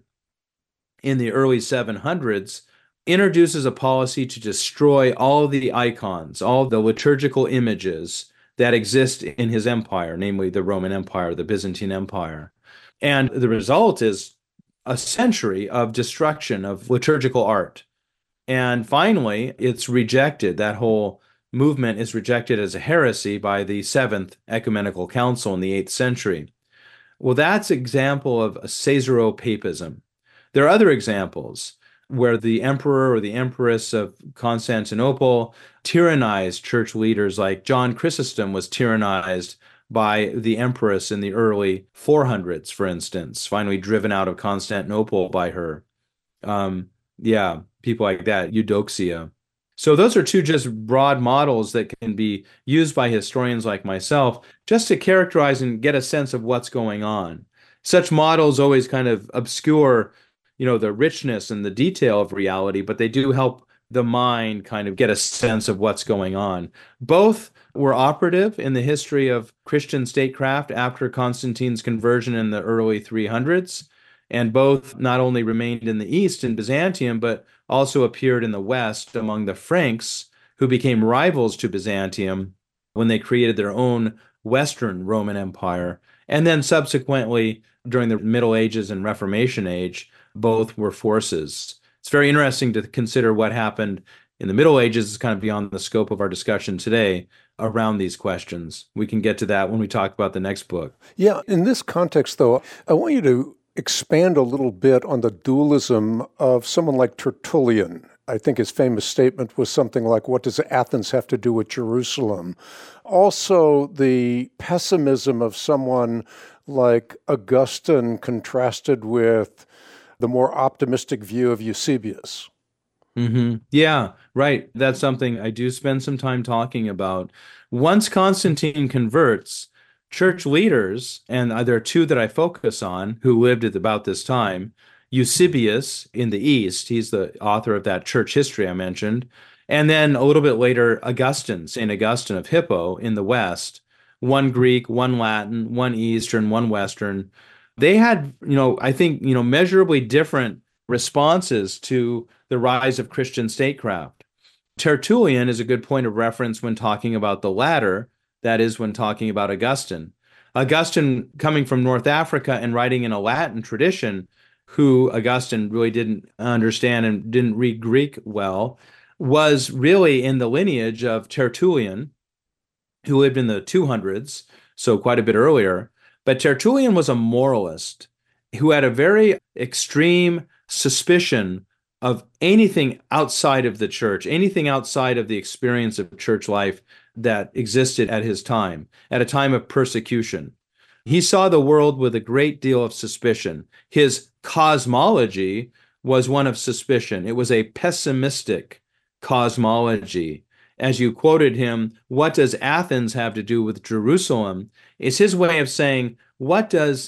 in the early seven hundreds introduces a policy to destroy all the icons, all the liturgical images that exist in his empire, namely the Roman Empire, the Byzantine Empire. And the result is a century of destruction of liturgical art. And finally, it's rejected. That whole movement is rejected as a heresy by the Seventh Ecumenical Council in the eighth century. Well, that's an example of a Caesaropapism. There are other examples where the emperor or the empress of Constantinople tyrannized church leaders, like John Chrysostom was tyrannized by the empress in the early four hundreds, for instance, finally driven out of Constantinople by her. Um, yeah, people like that, Eudoxia. So those are two just broad models that can be used by historians like myself just to characterize and get a sense of what's going on. Such models always kind of obscure, you know, the richness and the detail of reality, but they do help the mind kind of get a sense of what's going on. Both were operative in the history of Christian statecraft after Constantine's conversion in the early three hundreds. And both not only remained in the East in Byzantium, but also appeared in the West among the Franks, who became rivals to Byzantium when they created their own Western Roman Empire. And then subsequently, during the Middle Ages and Reformation age, both were forces. It's very interesting to consider what happened in the Middle Ages. Is kind of beyond the scope of our discussion today around these questions. We can get to that when we talk about the next book. Yeah, in this context, though, I want you to expand a little bit on the dualism of someone like Tertullian. I think his famous statement was something like, what does Athens have to do with Jerusalem? Also, the pessimism of someone like Augustine contrasted with the more optimistic view of Eusebius. Mm-hmm. Yeah, right. That's something I do spend some time talking about. Once Constantine converts, church leaders, and there are two that I focus on who lived at about this time. Eusebius in the East, he's the author of that church history I mentioned. And then a little bit later, Augustine, Saint Augustine of Hippo in the West. One Greek, one Latin, one Eastern, one Western. They had, you know, I think, you know, measurably different responses to the rise of Christian statecraft. Tertullian is a good point of reference when talking about the latter. That is, when talking about Augustine. Augustine, coming from North Africa and writing in a Latin tradition, who Augustine really didn't understand and didn't read Greek well, was really in the lineage of Tertullian, who lived in the two hundreds, so quite a bit earlier. But Tertullian was a moralist who had a very extreme suspicion of anything outside of the church, anything outside of the experience of church life that existed at his time, at a time of persecution. He saw the world with a great deal of suspicion. His cosmology was one of suspicion. It was a pessimistic cosmology. As you quoted him, what does Athens have to do with Jerusalem? It's his way of saying, what does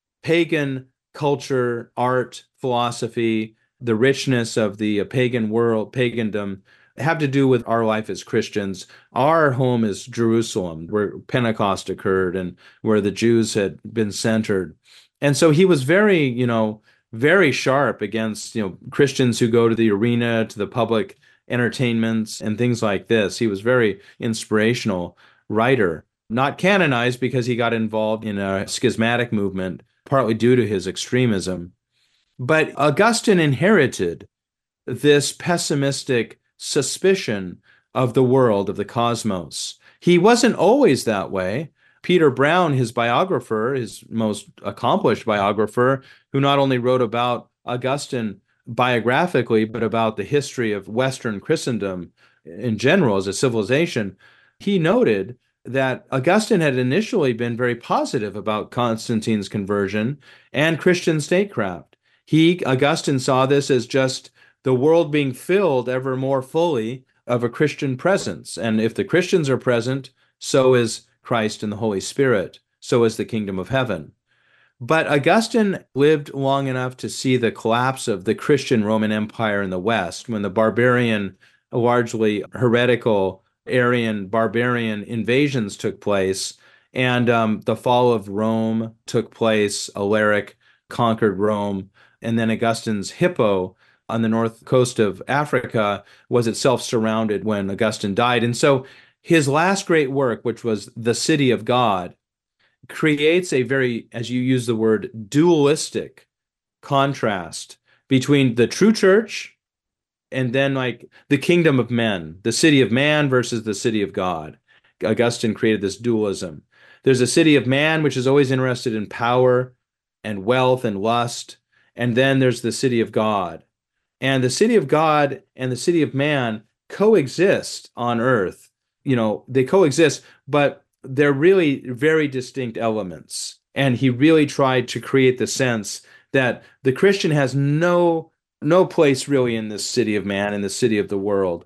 pagan culture, art, philosophy, the richness of the pagan world, pagandom, have to do with our life as Christians? Our home is Jerusalem, where Pentecost occurred and where the Jews had been centered. And so he was very, you know, very sharp against, you know, Christians who go to the arena, to the public entertainments and things like this. He was very inspirational writer, not canonized because he got involved in a schismatic movement, partly due to his extremism. But Augustine inherited this pessimistic suspicion of the world, of the cosmos. He wasn't always that way. Peter Brown, his biographer, his most accomplished biographer, who not only wrote about Augustine biographically, but about the history of Western Christendom in general as a civilization, he noted that Augustine had initially been very positive about Constantine's conversion and Christian statecraft. He, Augustine, saw this as just the world being filled ever more fully of a Christian presence. And if the Christians are present, so is Christ and the Holy Spirit, so is the kingdom of heaven. But Augustine lived long enough to see the collapse of the Christian Roman Empire in the West, when the barbarian, largely heretical, Arian barbarian invasions took place, and um, the fall of Rome took place. Alaric conquered Rome, and then Augustine's Hippo on the north coast of Africa was itself surrounded when Augustine died. And so his last great work, which was The City of God, creates a very, as you use the word, dualistic contrast between the true church and then like the kingdom of men, the city of man versus the city of God. Augustine created this dualism. There's a city of man, which is always interested in power and wealth and lust. And then there's the city of God. And the city of God and the city of man coexist on earth. You know, they coexist, but they're really very distinct elements. And he really tried to create the sense that the Christian has no, no place really in this city of man, in the city of the world.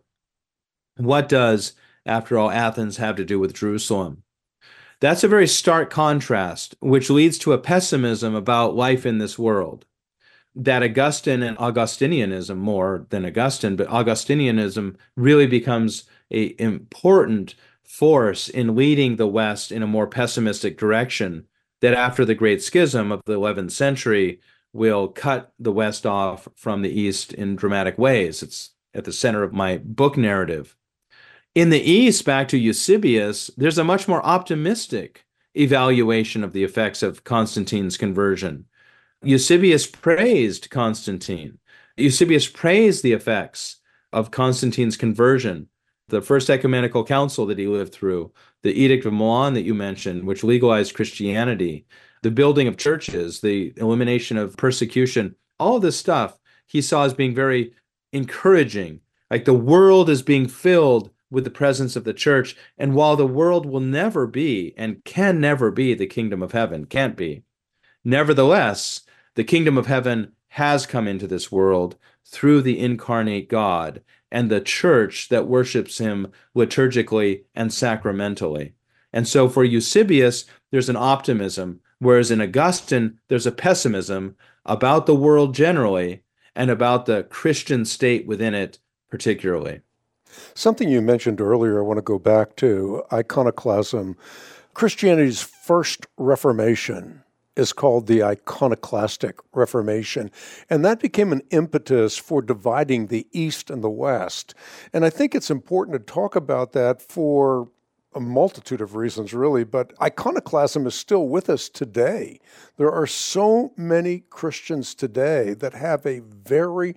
What does, after all, Athens have to do with Jerusalem? That's a very stark contrast, which leads to a pessimism about life in this world. That Augustine and Augustinianism, more than Augustine, but Augustinianism really becomes an important force in leading the West in a more pessimistic direction, that after the Great Schism of the eleventh century will cut the West off from the East in dramatic ways. It's at the center of my book narrative. In the East, back to Eusebius, there's a much more optimistic evaluation of the effects of Constantine's conversion. Eusebius praised Constantine. Eusebius praised the effects of Constantine's conversion, the First Ecumenical Council that he lived through, the Edict of Milan that you mentioned, which legalized Christianity, the building of churches, the elimination of persecution, all of this stuff he saw as being very encouraging. Like the world is being filled with the presence of the church. And while the world will never be and can never be the kingdom of heaven, can't be, nevertheless, the kingdom of heaven has come into this world through the incarnate God and the church that worships him liturgically and sacramentally. And so for Eusebius, there's an optimism, whereas in Augustine, there's a pessimism about the world generally and about the Christian state within it particularly. Something you mentioned earlier, I want to go back to iconoclasm. Christianity's first Reformation is called the Iconoclastic Reformation, and that became an impetus for dividing the East and the West. And I think it's important to talk about that for a multitude of reasons, really, but iconoclasm is still with us today. There are so many Christians today that have a very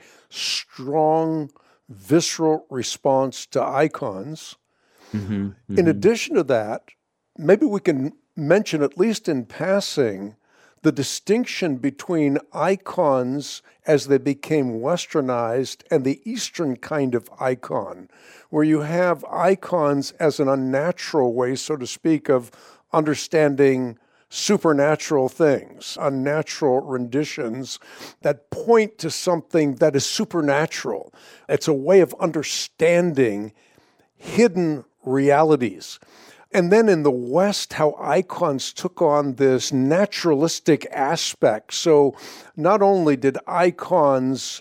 strong, visceral response to icons. Mm-hmm, mm-hmm. In addition to that, maybe we can mention, at least in passing, the distinction between icons as they became westernized and the Eastern kind of icon, where you have icons as an unnatural way, so to speak, of understanding supernatural things, unnatural renditions that point to something that is supernatural. It's a way of understanding hidden realities. And then in the West, how icons took on this naturalistic aspect. So not only did icons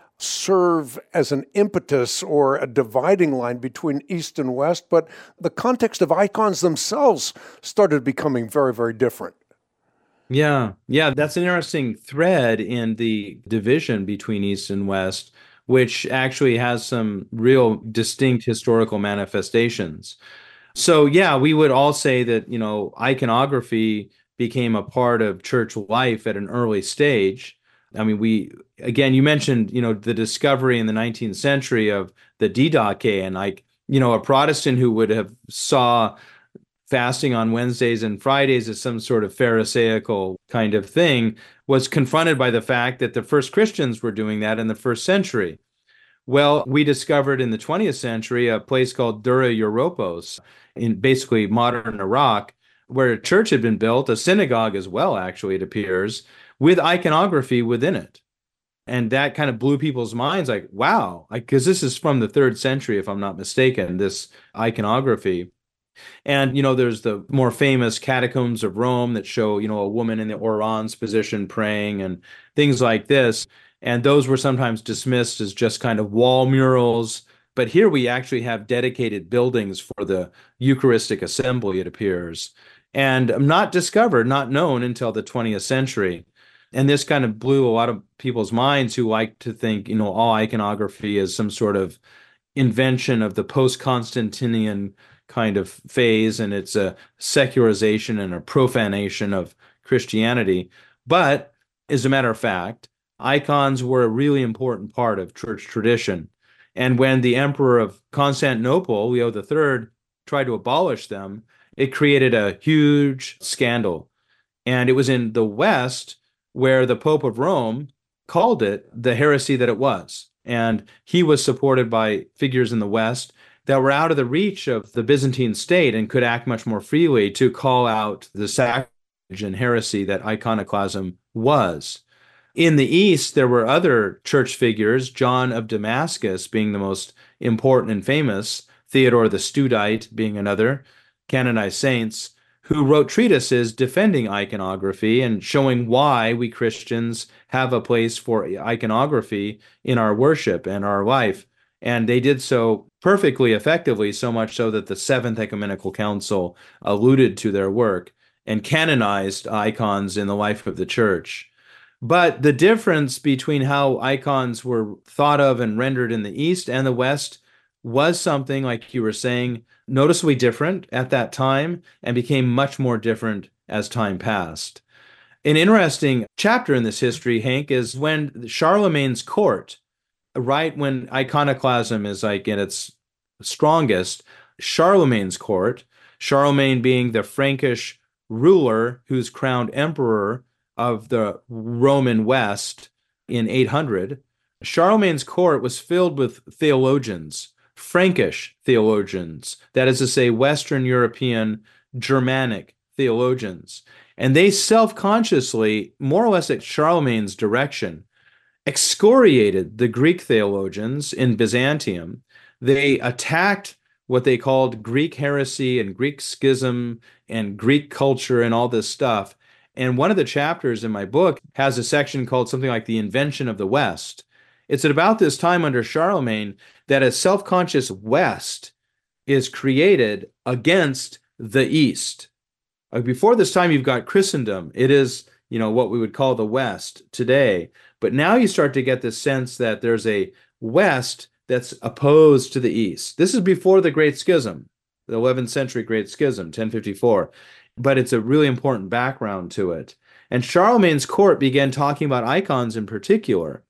serve as an impetus or a dividing line between East and West, but the context of icons themselves started becoming very, very different. Yeah, yeah, that's an interesting thread in the division between East and West, which actually has some real distinct historical manifestations. So, yeah, we would all say that, you know, iconography became a part of church life at an early stage. I mean, we, again, you mentioned, you know, the discovery in the nineteenth century of the Didache, and like, you know, a Protestant who would have saw fasting on Wednesdays and Fridays as some sort of Pharisaical kind of thing was confronted by the fact that the first Christians were doing that in the first century. Well, we discovered in the twentieth century a place called Dura Europos in basically modern Iraq, where a church had been built, a synagogue as well, actually, it appears, with iconography within it. And that kind of blew people's minds, like, wow, because this is from the third century, if I'm not mistaken, this iconography. And, you know, there's the more famous catacombs of Rome that show, you know, a woman in the orans position praying and things like this. And those were sometimes dismissed as just kind of wall murals. But here we actually have dedicated buildings for the Eucharistic assembly, it appears, and not discovered, not known until the twentieth century. And this kind of blew a lot of people's minds who like to think, you know, all iconography is some sort of invention of the post-Constantinian kind of phase, and it's a secularization and a profanation of Christianity. But as a matter of fact, icons were a really important part of church tradition. And when the emperor of Constantinople, Leo the Third, tried to abolish them, it created a huge scandal. And it was in the West where the Pope of Rome called it the heresy that it was. And he was supported by figures in the West that were out of the reach of the Byzantine state and could act much more freely to call out the sacrilege and heresy that iconoclasm was. In the East, there were other church figures, John of Damascus being the most important and famous, Theodore the Studite being another, canonized saints, who wrote treatises defending iconography and showing why we Christians have a place for iconography in our worship and our life. And they did so perfectly effectively, so much so that the Seventh Ecumenical Council alluded to their work and canonized icons in the life of the church. But the difference between how icons were thought of and rendered in the East and the West was something, like you were saying, noticeably different at that time and became much more different as time passed. An interesting chapter in this history, Hank, is when Charlemagne's court, right when iconoclasm is like in its strongest, Charlemagne's court, Charlemagne being the Frankish ruler who's crowned emperor of the Roman West in eight hundred, Charlemagne's court was filled with theologians, Frankish theologians, that is to say, Western European, Germanic theologians. And they self-consciously, more or less at Charlemagne's direction, excoriated the Greek theologians in Byzantium. They attacked what they called Greek heresy and Greek schism and Greek culture and all this stuff. And one of the chapters in my book has a section called something like The Invention of the West. It's at about this time under Charlemagne that a self-conscious West is created against the East. Before this time, you've got Christendom. It is, you know, what we would call the West today. But now you start to get this sense that there's a West that's opposed to the East. This is before the Great Schism, the eleventh century Great Schism, ten fifty-four. But it's a really important background to it. And Charlemagne's court began talking about icons in particular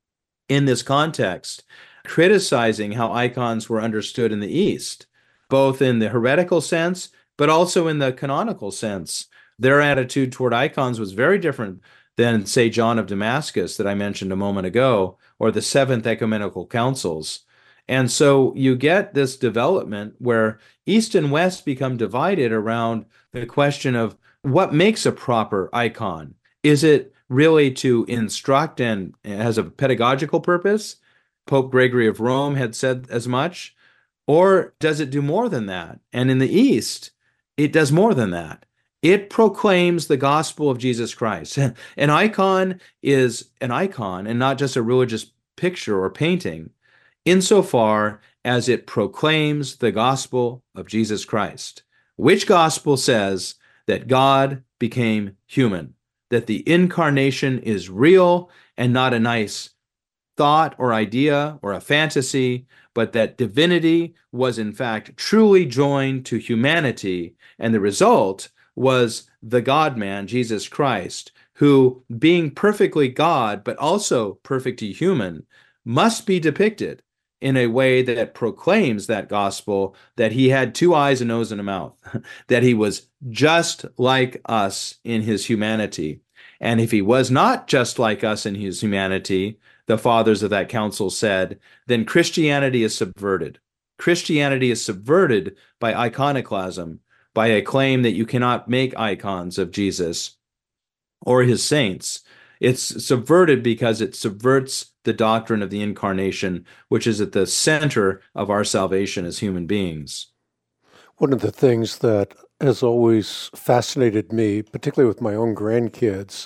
in this context, criticizing how icons were understood in the East, both in the heretical sense, but also in the canonical sense. Their attitude toward icons was very different than, say, John of Damascus that I mentioned a moment ago, or the Seventh Ecumenical Councils. And so you get this development where East and West become divided around the question of what makes a proper icon. Is it really to instruct and has a pedagogical purpose? Pope Gregory of Rome had said as much. Or does it do more than that? And in the East, it does more than that. It proclaims the gospel of Jesus Christ. An icon is an icon and not just a religious picture or painting, insofar as it proclaims the gospel of Jesus Christ, which gospel says that God became human, that the incarnation is real and not a nice thought or idea or a fantasy, but that divinity was in fact truly joined to humanity, and the result was the God-man, Jesus Christ, who, being perfectly God but also perfectly human, must be depicted in a way that proclaims that gospel, that he had two eyes, a nose, and a mouth, that he was just like us in his humanity. And if he was not just like us in his humanity, the fathers of that council said, then Christianity is subverted. Christianity is subverted by iconoclasm, by a claim that you cannot make icons of Jesus or his saints. It's subverted because it subverts the doctrine of the incarnation, which is at the center of our salvation as human beings. One of the things that has always fascinated me, particularly with my own grandkids,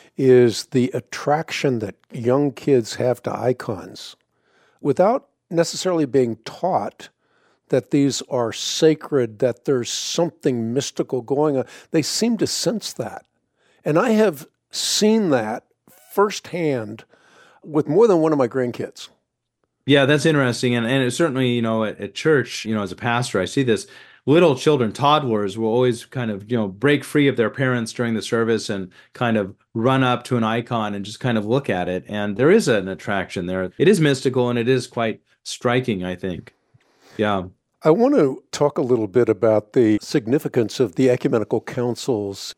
is the attraction that young kids have to icons without necessarily being taught that these are sacred, that there's something mystical going on. They seem to sense that. And I have seen that firsthand with more than one of my grandkids. Yeah, that's interesting. And, and it certainly, you know, at, at church, you know, as a pastor, I see this. little children, toddlers, will always kind of, you know, break free of their parents during the service and kind of run up to an icon and just kind of look at it. And there is an attraction there. It is mystical and it is quite striking, I think. Yeah. I want to talk a little bit about the significance of the ecumenical councils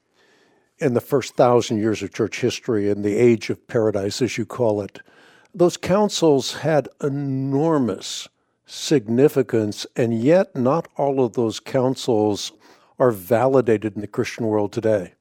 in the first thousand years of church history and the age of paradise, as you call it. Those councils had enormous significance, and yet not all of those councils are validated in the Christian world today.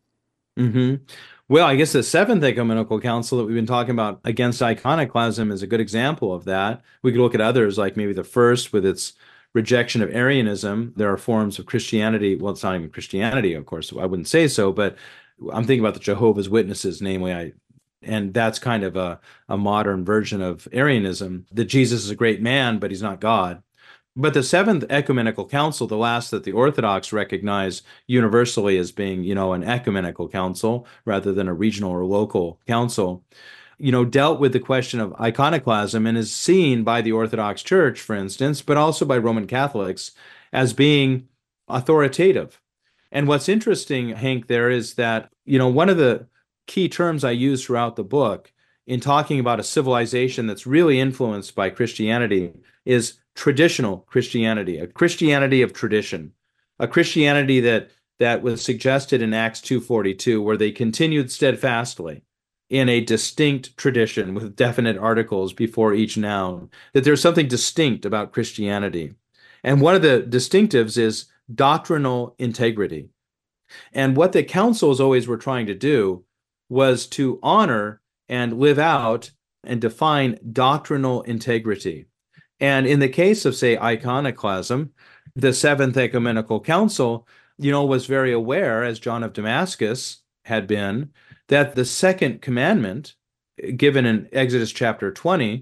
Mm-hmm. Well, I guess the Seventh Ecumenical Council that we've been talking about against iconoclasm is a good example of that. We could look at others, like maybe the first with its rejection of Arianism. There are forms of Christianity. Well, it's not even Christianity, of course. I wouldn't say so, but I'm thinking about the Jehovah's Witnesses, namely, I, and that's kind of a, a modern version of Arianism, that Jesus is a great man, but he's not God. But the Seventh Ecumenical Council, the last that the Orthodox recognize universally as being, you know, an ecumenical council rather than a regional or local council, you know, dealt with the question of iconoclasm and is seen by the Orthodox Church, for instance, but also by Roman Catholics as being authoritative. And what's interesting, Hank, there is that, you know, one of the key terms I use throughout the book in talking about a civilization that's really influenced by Christianity is traditional Christianity, a Christianity of tradition, a Christianity that that was suggested in Acts two forty-two, where they continued steadfastly in a distinct tradition with definite articles before each noun, that there's something distinct about Christianity. And one of the distinctives is doctrinal integrity. And what the councils always were trying to do was to honor and live out and define doctrinal integrity. And in the case of, say, iconoclasm, the Seventh Ecumenical Council, you know, was very aware, as John of Damascus had been, that the second commandment, given in Exodus chapter twenty,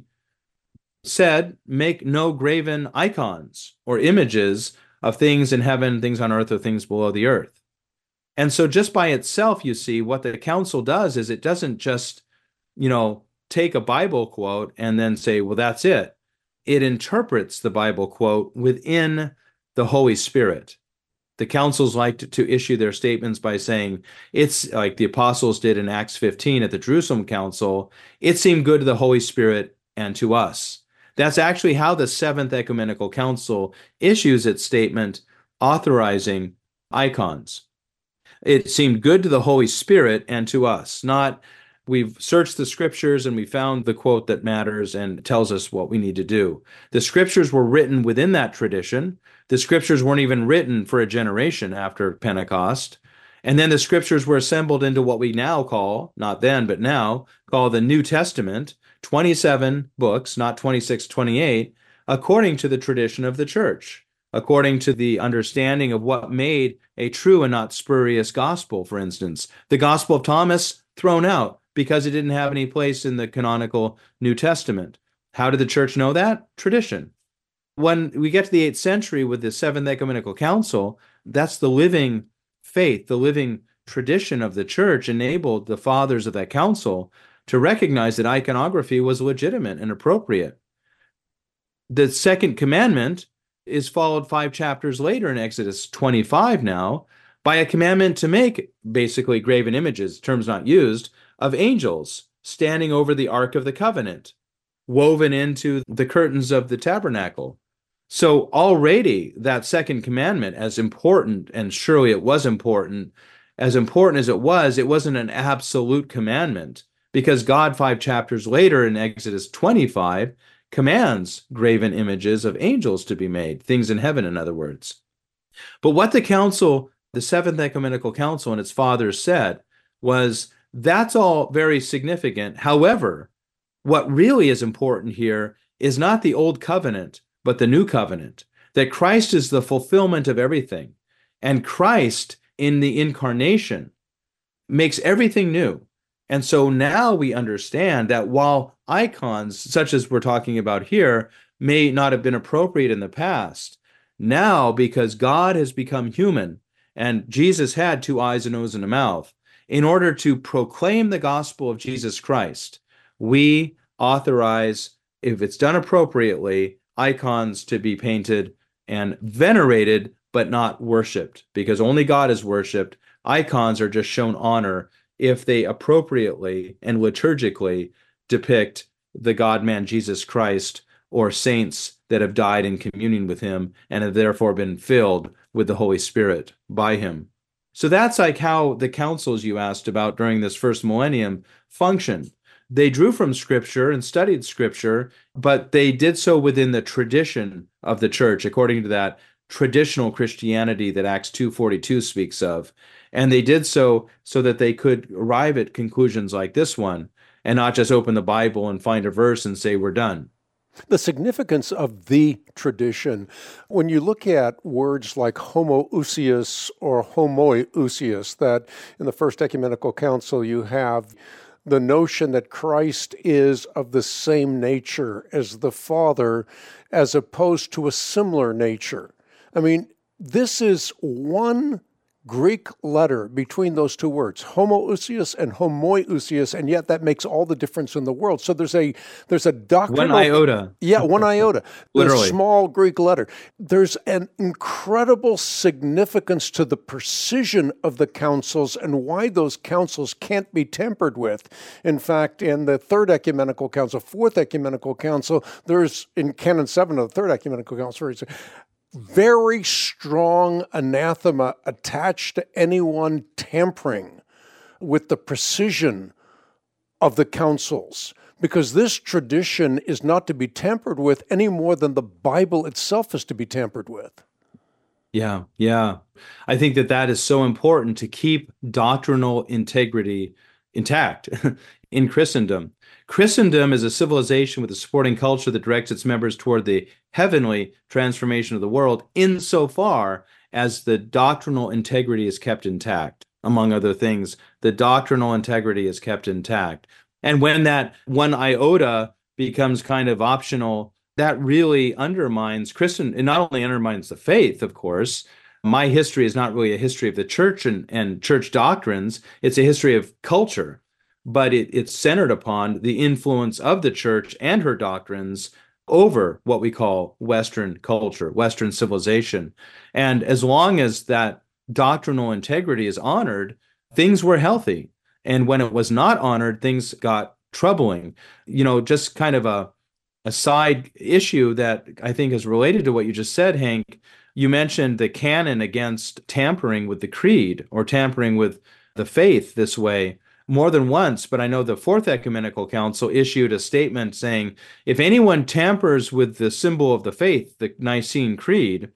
said, make no graven icons or images of things in heaven, things on earth, or things below the earth. And so just by itself, you see, what the council does is it doesn't just, you know, take a Bible quote and then say, well, that's it. It interprets the Bible quote within the Holy Spirit. The councils like to, to issue their statements by saying, it's like the apostles did in Acts fifteen at the Jerusalem Council, it seemed good to the Holy Spirit and to us. That's actually how the Seventh Ecumenical Council issues its statement authorizing icons. It seemed good to the Holy Spirit and to us, not we've searched the scriptures and we found the quote that matters and tells us what we need to do. The scriptures were written within that tradition. The scriptures weren't even written for a generation after Pentecost. And then the scriptures were assembled into what we now call, not then, but now, call the New Testament, twenty-seven books, not twenty-six, twenty-eight, according to the tradition of the church, according to the understanding of what made a true and not spurious gospel, for instance. The Gospel of Thomas, thrown out because it didn't have any place in the canonical New Testament. How did the church know that? Tradition. When we get to the eighth century with the Seventh Ecumenical Council, that's the living faith, the living tradition of the church enabled the fathers of that council to recognize that iconography was legitimate and appropriate. The second commandment is followed five chapters later in Exodus twenty-five now by a commandment to make basically graven images, terms not used, of angels standing over the Ark of the Covenant, woven into the curtains of the tabernacle. So already that second commandment, as important, and surely it was important, as important as it was, it wasn't an absolute commandment, because God, five chapters later in Exodus twenty-five, commands graven images of angels to be made, things in heaven, in other words. But what the council, the Seventh Ecumenical Council and its fathers said was, that's all very significant. However, what really is important here is not the old covenant, but the new covenant, that Christ is the fulfillment of everything. And Christ in the incarnation makes everything new. And so now we understand that while icons, such as we're talking about here, may not have been appropriate in the past, now because God has become human and Jesus had two eyes, a nose, and a mouth, in order to proclaim the gospel of Jesus Christ, we authorize, if it's done appropriately, icons to be painted and venerated but not worshiped, because only God is worshiped. Icons are just shown honor if they appropriately and liturgically depict the God-man Jesus Christ or saints that have died in communion with him and have therefore been filled with the Holy Spirit by him. So that's like how the councils you asked about during this first millennium function. They drew from Scripture and studied Scripture, but they did so within the tradition of the church, according to that traditional Christianity that Acts two forty-two speaks of. And they did so so that they could arrive at conclusions like this one and not just open the Bible and find a verse and say, we're done. The significance of the tradition, when you look at words like homoousios or homoiousios, that in the First Ecumenical Council you have the notion that Christ is of the same nature as the Father, as opposed to a similar nature. I mean, this is one Greek letter between those two words, homoousios and homoiousios, and yet that makes all the difference in the world. So there's a there's a doctrinal... One iota. Yeah, one iota. Literally. The small Greek letter. There's an incredible significance to the precision of the councils and why those councils can't be tampered with. In fact, in the Third Ecumenical Council, Fourth Ecumenical Council, there's, in Canon seven of the Third Ecumenical Council, very strong anathema attached to anyone tampering with the precision of the councils, because this tradition is not to be tampered with any more than the Bible itself is to be tampered with. Yeah, yeah. I think that that is so important to keep doctrinal integrity intact in Christendom. Christendom is a civilization with a supporting culture that directs its members toward the heavenly transformation of the world insofar as the doctrinal integrity is kept intact. Among other things, the doctrinal integrity is kept intact. And when that one iota becomes kind of optional, that really undermines Christian. It not only undermines the faith, of course. My history is not really a history of the church and, and church doctrines. It's a history of culture. But it, it's centered upon the influence of the church and her doctrines over what we call Western culture, Western civilization. And as long as that doctrinal integrity is honored, things were healthy. And when it was not honored, things got troubling. You know, just kind of a, a side issue that I think is related to what you just said, Hank. You mentioned the canon against tampering with the creed or tampering with the faith this way more than once, but I know the Fourth Ecumenical Council issued a statement saying, if anyone tampers with the symbol of the faith, the Nicene Creed,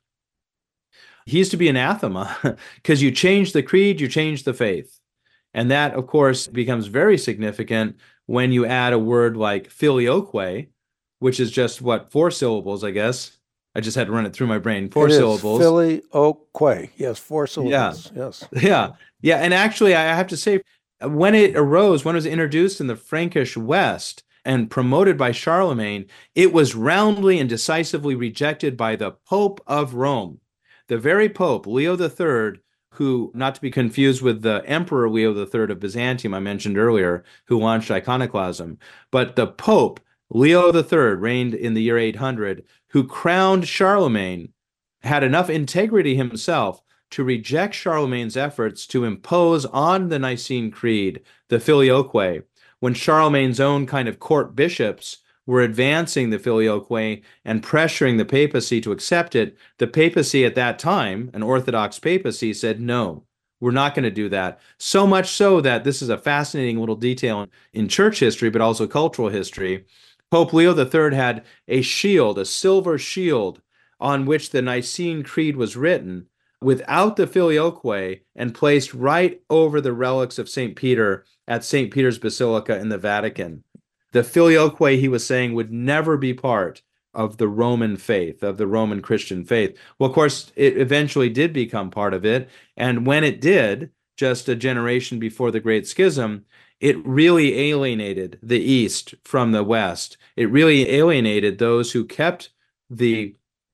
he's to be anathema, because you change the creed, you change the faith. And that, of course, becomes very significant when you add a word like filioque, which is just, what, four syllables, I guess. I just had to run it through my brain. Four it syllables. Filioque. Yes, four syllables. Yeah. Yes. Yeah. Yeah. And actually, I have to say, when it arose, when it was introduced in the Frankish West and promoted by Charlemagne, it was roundly and decisively rejected by the Pope of Rome. The very Pope, Leo the Third, who, not to be confused with the Emperor Leo the Third of Byzantium I mentioned earlier, who launched iconoclasm, but the Pope, Leo the Third, reigned in the year eight hundred, who crowned Charlemagne, had enough integrity himself to reject Charlemagne's efforts to impose on the Nicene Creed the filioque, when Charlemagne's own kind of court bishops were advancing the filioque and pressuring the papacy to accept it. The papacy at that time, an Orthodox papacy, said, no, we're not going to do that. So much so that this is a fascinating little detail in church history, but also cultural history. Pope Leo the Third had a shield, a silver shield, on which the Nicene Creed was written, without the filioque, and placed right over the relics of Saint Peter at Saint Peter's Basilica in the Vatican. The filioque, he was saying, would never be part of the Roman faith, of the Roman Christian faith. Well, of course, it eventually did become part of it. And when it did, just a generation before the Great Schism, it really alienated the East from the West. It really alienated those who kept the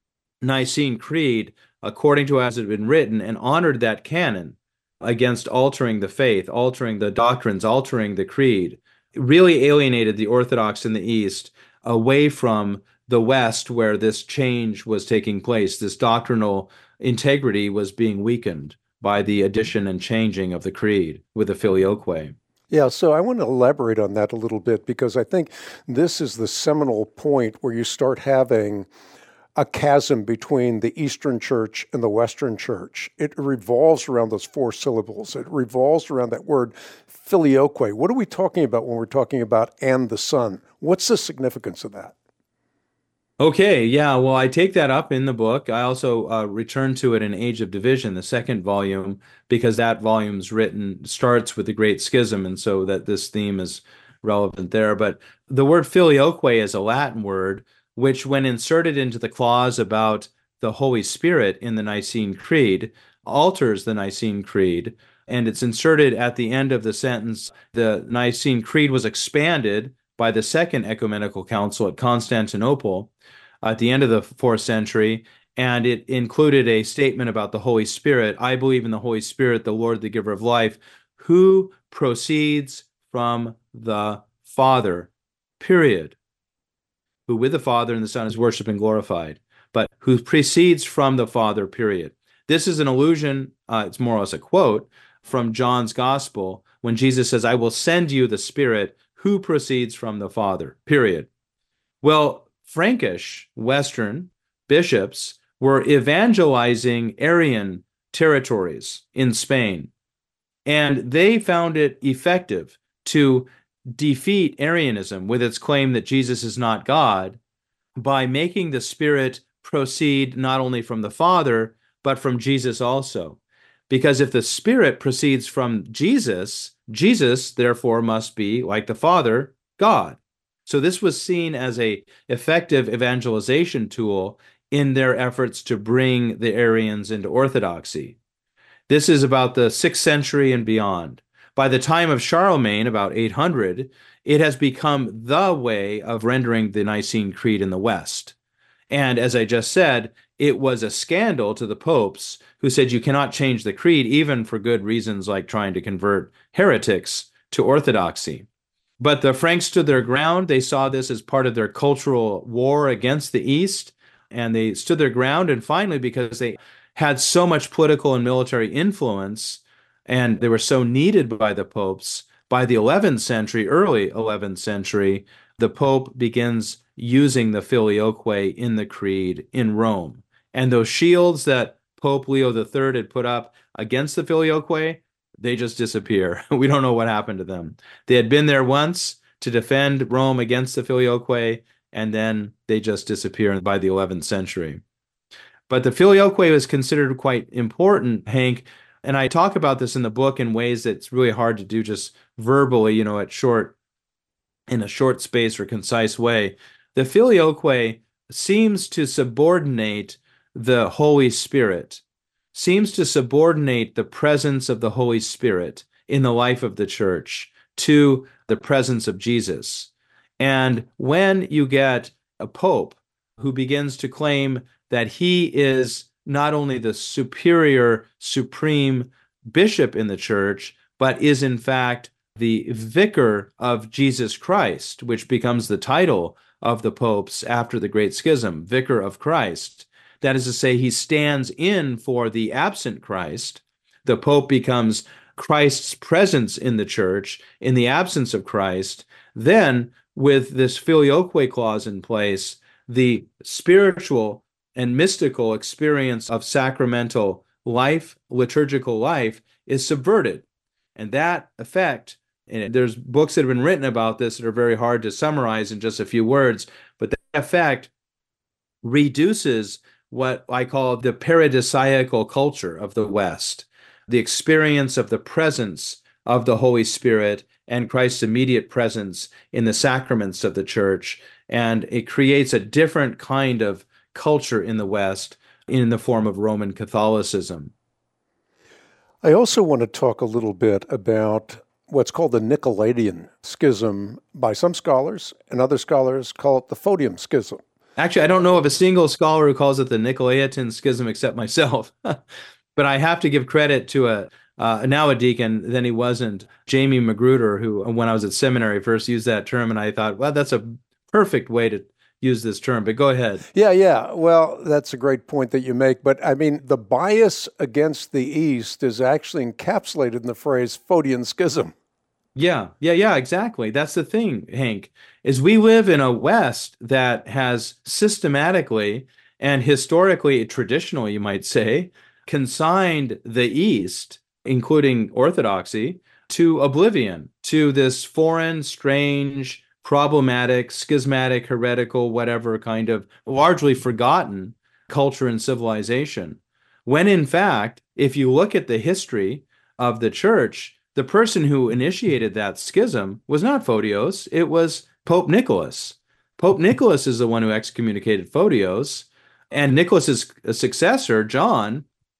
Nicene Creed according to as it had been written, and honored that canon against altering the faith, altering the doctrines, altering the creed. It really alienated the Orthodox in the East away from the West, where this change was taking place, this doctrinal integrity was being weakened by the addition and changing of the creed with the filioque. Yeah, so I want to elaborate on that a little bit because I think this is the seminal point where you start having a chasm between the Eastern Church and the Western Church. It revolves around those four syllables. It revolves around that word filioque. What are we talking about when we're talking about and the Son? What's the significance of that? Okay, yeah, well, I take that up in the book. I also uh, return to it in Age of Division, the second volume, because that volume's written, starts with the Great Schism, and so that this theme is relevant there. But the word filioque is a Latin word, which when inserted into the clause about the Holy Spirit in the Nicene Creed, alters the Nicene Creed, and it's inserted at the end of the sentence, the Nicene Creed was expanded by the Second Ecumenical Council at Constantinople at the end of the fourth century, and it included a statement about the Holy Spirit. I believe in the Holy Spirit, the Lord, the giver of life, who proceeds from the Father, period. Who with the Father and the Son is worshiped and glorified, but who proceeds from the Father, period. This is an allusion, uh, it's more or less a quote from John's Gospel when Jesus says, I will send you the Spirit who proceeds from the Father, period. Well, Frankish Western bishops were evangelizing Arian territories in Spain, and they found it effective to defeat Arianism with its claim that Jesus is not God by making the Spirit proceed not only from the Father, but from Jesus also. Because if the Spirit proceeds from Jesus, Jesus, therefore, must be, like the Father, God. So this was seen as an effective evangelization tool in their efforts to bring the Arians into orthodoxy. This is about the sixth century and beyond. By the time of Charlemagne, about eight hundred, it has become the way of rendering the Nicene Creed in the West. And as I just said, it was a scandal to the popes who said you cannot change the creed, even for good reasons like trying to convert heretics to orthodoxy. But the Franks stood their ground. They saw this as part of their cultural war against the East, and they stood their ground. And finally, because they had so much political and military influence, and they were so needed by the popes, by the eleventh century, early eleventh century, the Pope begins using the filioque in the creed in Rome. And those shields that Pope Leo the Third had put up against the filioque, they just disappear. We don't know what happened to them. They had been there once to defend Rome against the filioque, and then they just disappear by the eleventh century. But the filioque was considered quite important, Hank, and I talk about this in the book in ways that's really hard to do just verbally, you know, at short, in a short space or concise way. The filioque seems to subordinate the Holy Spirit, seems to subordinate the presence of the Holy Spirit in the life of the church to the presence of Jesus. And when you get a pope who begins to claim that he is not only the superior, supreme bishop in the church, but is in fact the vicar of Jesus Christ, which becomes the title of the popes after the Great Schism, Vicar of Christ. That is to say, he stands in for the absent Christ. The Pope becomes Christ's presence in the church in the absence of Christ. Then, with this filioque clause in place, the spiritual and mystical experience of sacramental life, liturgical life, is subverted. And that effect, and there's books that have been written about this that are very hard to summarize in just a few words, but that effect reduces what I call the paradisiacal culture of the West, the experience of the presence of the Holy Spirit and Christ's immediate presence in the sacraments of the church. And it creates a different kind of culture in the West in the form of Roman Catholicism. I also want to talk a little bit about what's called the Nicolaitan Schism by some scholars, and other scholars call it the Photian Schism. Actually, I don't know of a single scholar who calls it the Nicolaitan Schism except myself. But I have to give credit to a uh, now a deacon, then he wasn't, Jamie Magruder, who, when I was at seminary, first used that term, and I thought, well, that's a perfect way to use this term, but go ahead. Yeah, yeah. Well, that's a great point that you make. But I mean, the bias against the East is actually encapsulated in the phrase Photian schism. Yeah, yeah, yeah, exactly. That's the thing, Hank, is we live in a West that has systematically and historically, traditionally, you might say, consigned the East, including Orthodoxy, to oblivion, to this foreign, strange, problematic, schismatic, heretical, whatever kind of largely forgotten culture and civilization. When in fact, if you look at the history of the church, the person who initiated that schism was not Photios, it was Pope Nicholas. Pope Nicholas is the one who excommunicated Photios, and Nicholas's successor, John,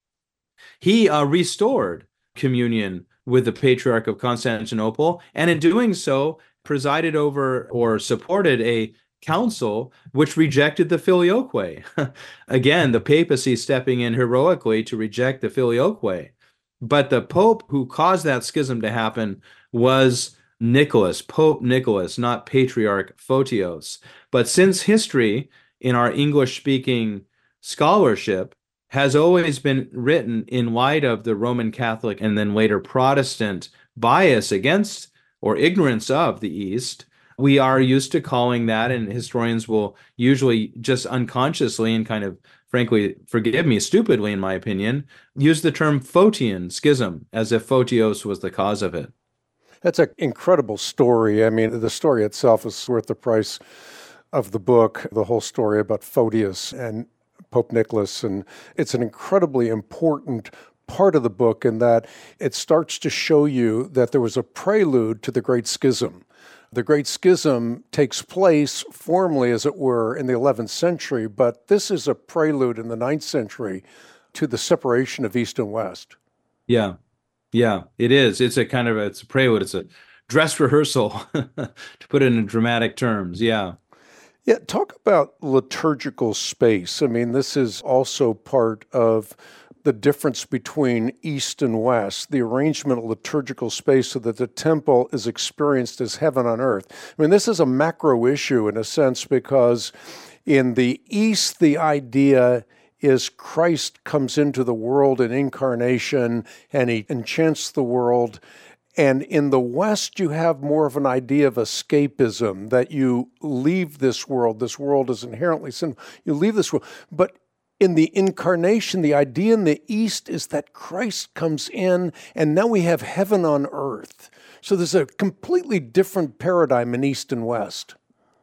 he uh, restored communion with the Patriarch of Constantinople, and in doing so, presided over or supported a council which rejected the filioque. Again, the papacy stepping in heroically to reject the filioque. But the Pope who caused that schism to happen was Nicholas, Pope Nicholas, not Patriarch Photios. But since history in our English-speaking scholarship has always been written in light of the Roman Catholic and then later Protestant bias against or ignorance of the East, we are used to calling that, and historians will usually just unconsciously and kind of, frankly, forgive me, stupidly, in my opinion, use the term Photian schism as if Photios was the cause of it. That's an incredible story. I mean, the story itself is worth the price of the book, the whole story about Photius and Pope Nicholas. And it's an incredibly important part of the book in that it starts to show you that there was a prelude to the Great Schism. The Great Schism takes place formally, as it were, in the eleventh century, but this is a prelude in the ninth century to the separation of East and West. Yeah, yeah, it is. It's a kind of, a, it's a prelude. It's a dress rehearsal, to put it in dramatic terms. Yeah. Yeah, talk about liturgical space. I mean, this is also part of the difference between East and West, the arrangement of liturgical space so that the temple is experienced as heaven on earth. I mean, this is a macro issue in a sense because in the East, the idea is Christ comes into the world in incarnation and he enchants the world. And in the West, you have more of an idea of escapism, that you leave this world. This world is inherently sinful. You leave this world. But in the incarnation, the idea in the East is that Christ comes in, and now we have heaven on earth. So there's a completely different paradigm in East and West.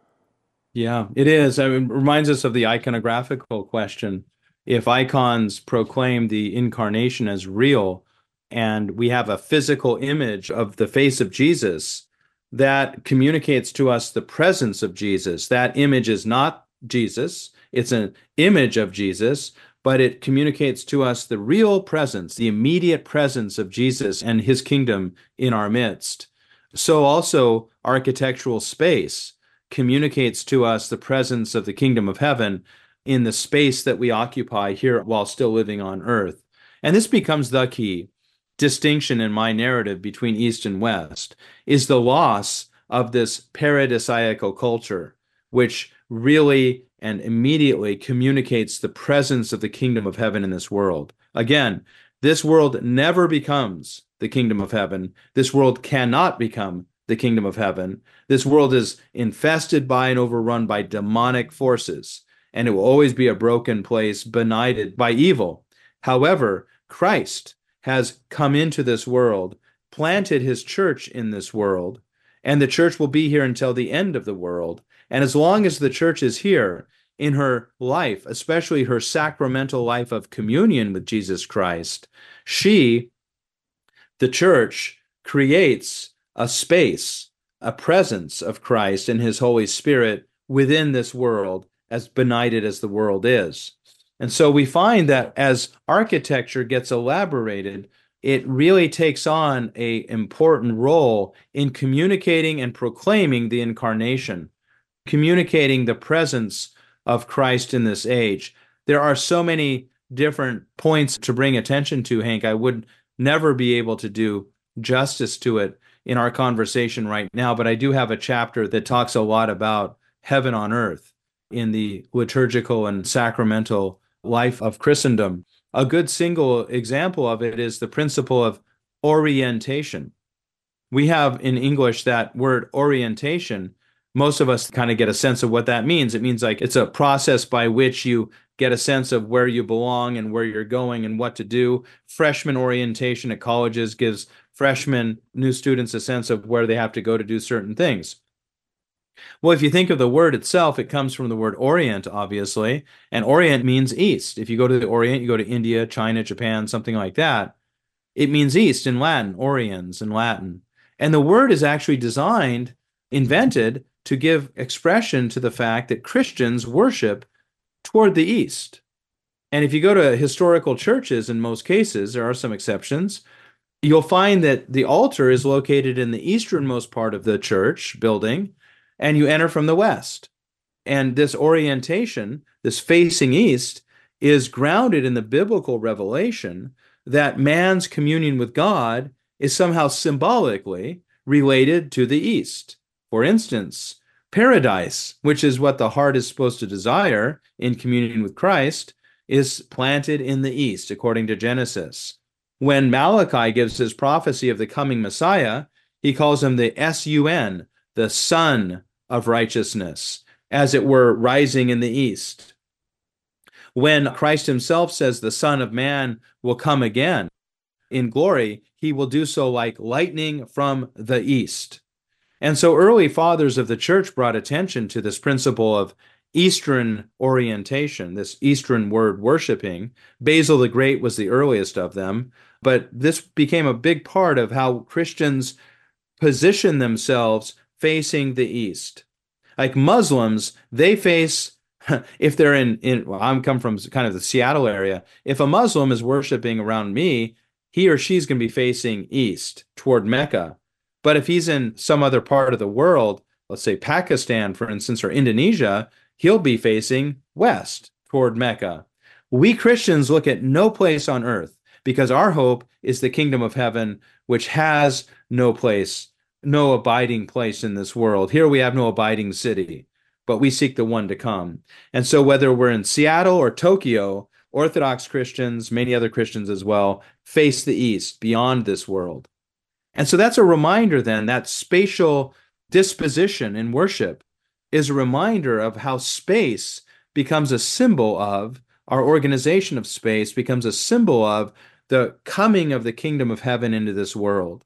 Yeah, it is. I mean, it reminds us of the iconographical question. If icons proclaim the incarnation as real, and we have a physical image of the face of Jesus that communicates to us the presence of Jesus, that image is not Jesus. It's an image of Jesus, but it communicates to us the real presence, the immediate presence of Jesus and his kingdom in our midst. So also architectural space communicates to us the presence of the kingdom of heaven in the space that we occupy here while still living on earth. And this becomes the key distinction in my narrative between East and West, is the loss of this paradisiacal culture, which really and immediately communicates the presence of the kingdom of heaven in this world. Again, this world never becomes the kingdom of heaven. This world cannot become the kingdom of heaven. This world is infested by and overrun by demonic forces, and it will always be a broken place, benighted by evil. However, Christ has come into this world, planted his church in this world, and the church will be here until the end of the world. And as long as the church is here in her life, especially her sacramental life of communion with Jesus Christ, she, the church, creates a space, a presence of Christ and his Holy Spirit within this world, as benighted as the world is. And so we find that as architecture gets elaborated, it really takes on an important role in communicating and proclaiming the incarnation, communicating the presence of Christ in this age. There are so many different points to bring attention to, Hank. I would never be able to do justice to it in our conversation right now, but I do have a chapter that talks a lot about heaven on earth in the liturgical and sacramental life of Christendom. A good single example of it is the principle of orientation. We have in English that word orientation. Most of us kind of get a sense of what that means. It means like it's a process by which you get a sense of where you belong and where you're going and what to do. Freshman orientation at colleges gives freshmen, new students, a sense of where they have to go to do certain things. Well, if you think of the word itself, it comes from the word orient, obviously, and orient means east. If you go to the Orient, you go to India, China, Japan, something like that. It means east in Latin, oriens in Latin. And the word is actually designed, invented, to give expression to the fact that Christians worship toward the east. And if you go to historical churches, in most cases, there are some exceptions, you'll find that the altar is located in the easternmost part of the church building, and you enter from the west. And this orientation, this facing east, is grounded in the biblical revelation that man's communion with God is somehow symbolically related to the east. For instance, paradise, which is what the heart is supposed to desire in communion with Christ, is planted in the east, according to Genesis. When Malachi gives his prophecy of the coming Messiah, he calls him the S U N, the Sun of Righteousness, as it were, rising in the east. When Christ himself says the Son of Man will come again in glory, he will do so like lightning from the east. And so early fathers of the church brought attention to this principle of Eastern orientation, this Eastern word worshiping. Basil the Great was the earliest of them, but this became a big part of how Christians position themselves facing the east. Like Muslims, they face, if they're in, in well, I'm come from kind of the Seattle area, if a Muslim is worshiping around me, he or she's going to be facing east toward Mecca. But if he's in some other part of the world, let's say Pakistan, for instance, or Indonesia, he'll be facing west toward Mecca. We Christians look at no place on earth because our hope is the kingdom of heaven, which has no place, no abiding place in this world. Here we have no abiding city, but we seek the one to come. And so whether we're in Seattle or Tokyo, Orthodox Christians, many other Christians as well, face the east, beyond this world. And so that's a reminder then, that spatial disposition in worship is a reminder of how space becomes a symbol of, our organization of space becomes a symbol of the coming of the kingdom of heaven into this world.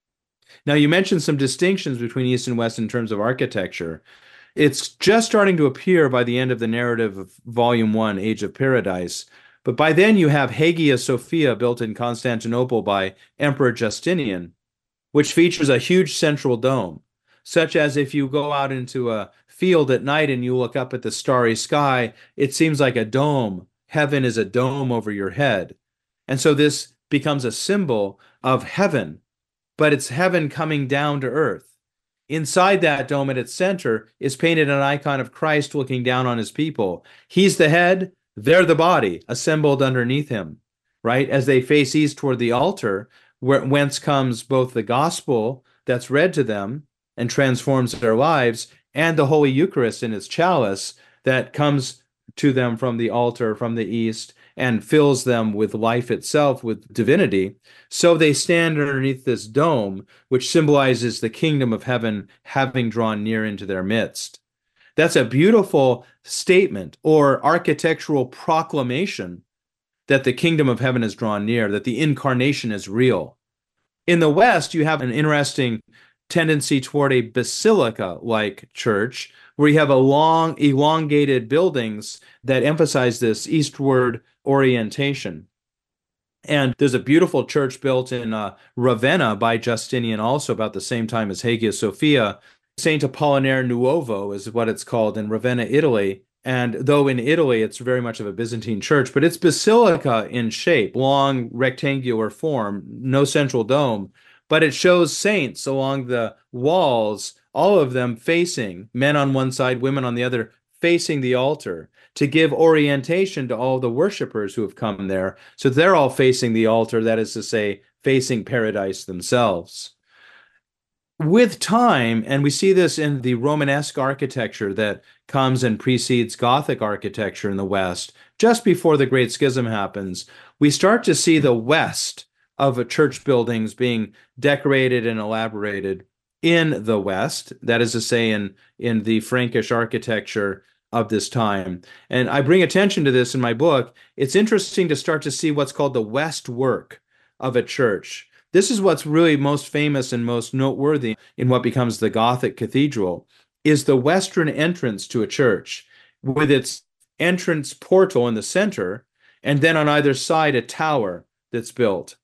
Now, you mentioned some distinctions between East and West in terms of architecture. It's just starting to appear by the end of the narrative of Volume One, Age of Paradise. But by then you have Hagia Sophia, built in Constantinople by Emperor Justinian, which features a huge central dome, such as if you go out into a field at night and you look up at the starry sky, it seems like a dome. Heaven is a dome over your head. And so this becomes a symbol of heaven, but it's heaven coming down to earth. Inside that dome at its center is painted an icon of Christ looking down on his people. He's the head, they're the body, assembled underneath him, right? As they face east toward the altar, where, whence comes both the gospel that's read to them and transforms their lives, and the Holy Eucharist in its chalice that comes to them from the altar from the east and fills them with life itself, with divinity. So they stand underneath this dome, which symbolizes the kingdom of heaven having drawn near into their midst. That's a beautiful statement or architectural proclamation that the kingdom of heaven has drawn near, that the incarnation is real. In the West, you have an interesting tendency toward a basilica-like church, where you have a long, elongated buildings that emphasize this eastward orientation. And there's a beautiful church built in uh, Ravenna by Justinian, also about the same time as Hagia Sophia. Saint Apollinaire Nuovo is what it's called in Ravenna, Italy. And though in Italy it's very much of a Byzantine church, but it's basilica in shape, long rectangular form, no central dome. But it shows saints along the walls, all of them facing, men on one side, women on the other, facing the altar, to give orientation to all the worshipers who have come there. So they're all facing the altar, that is to say, facing paradise themselves. with time, and we see this in the Romanesque architecture that comes and precedes Gothic architecture in the West, just before the Great Schism happens, we start to see the West of church buildings being decorated and elaborated in the West, that is to say, in, in the Frankish architecture of this time. And I bring attention to this in my book. It's interesting to start to see what's called the West work of a church. This is what's really most famous and most noteworthy in what becomes the Gothic cathedral, is the western entrance to a church with its entrance portal in the center, and then on either side a tower that's built,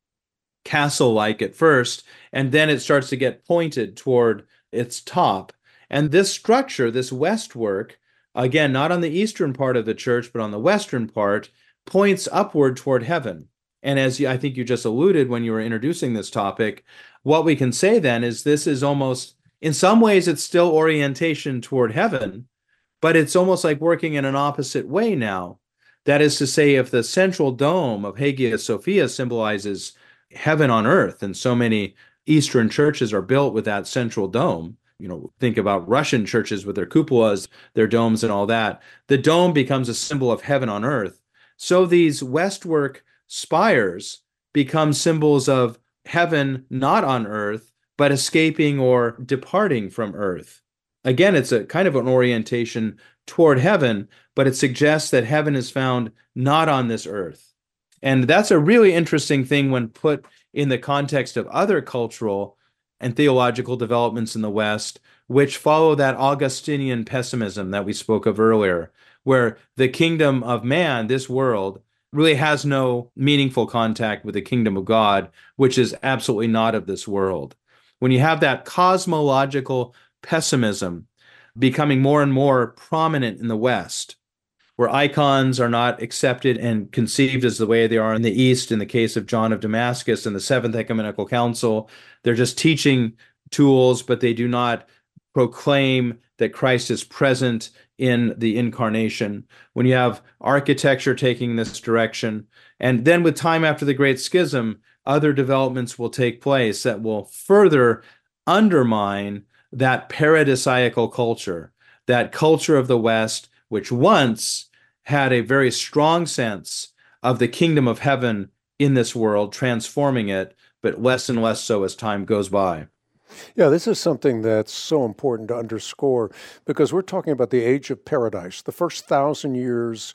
castle-like at first, and then it starts to get pointed toward its top. And this structure, this westwork, again, not on the eastern part of the church, but on the western part, points upward toward heaven. And as I think you just alluded when you were introducing this topic, what we can say then is this is almost, in some ways, it's still orientation toward heaven, but it's almost like working in an opposite way now. That is to say, if the central dome of Hagia Sophia symbolizes heaven on earth, and so many Eastern churches are built with that central dome, you know, think about Russian churches with their cupolas, their domes and all that, the dome becomes a symbol of heaven on earth. So these westwork spires become symbols of heaven not on earth, but escaping or departing from earth. Again, it's a kind of an orientation toward heaven, but it suggests that heaven is found not on this earth. And that's a really interesting thing when put in the context of other cultural and theological developments in the West, which follow that Augustinian pessimism that we spoke of earlier, where the kingdom of man, this world, really has no meaningful contact with the kingdom of God, which is absolutely not of this world. When you have that cosmological pessimism becoming more and more prominent in the West, where icons are not accepted and conceived as the way they are in the East, in the case of John of Damascus and the Seventh Ecumenical Council, they're just teaching tools, but they do not proclaim that Christ is present in the incarnation. When you have architecture taking this direction, and then with time after the Great Schism, other developments will take place that will further undermine that paradisiacal culture, that culture of the West, which once had a very strong sense of the kingdom of heaven in this world, transforming it, but less and less so as time goes by. Yeah, this is something that's so important to underscore because we're talking about the age of paradise, the first thousand years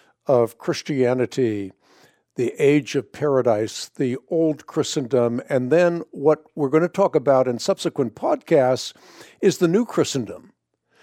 of Christianity, the age of paradise, the old Christendom, and then what we're going to talk about in subsequent podcasts is the new Christendom.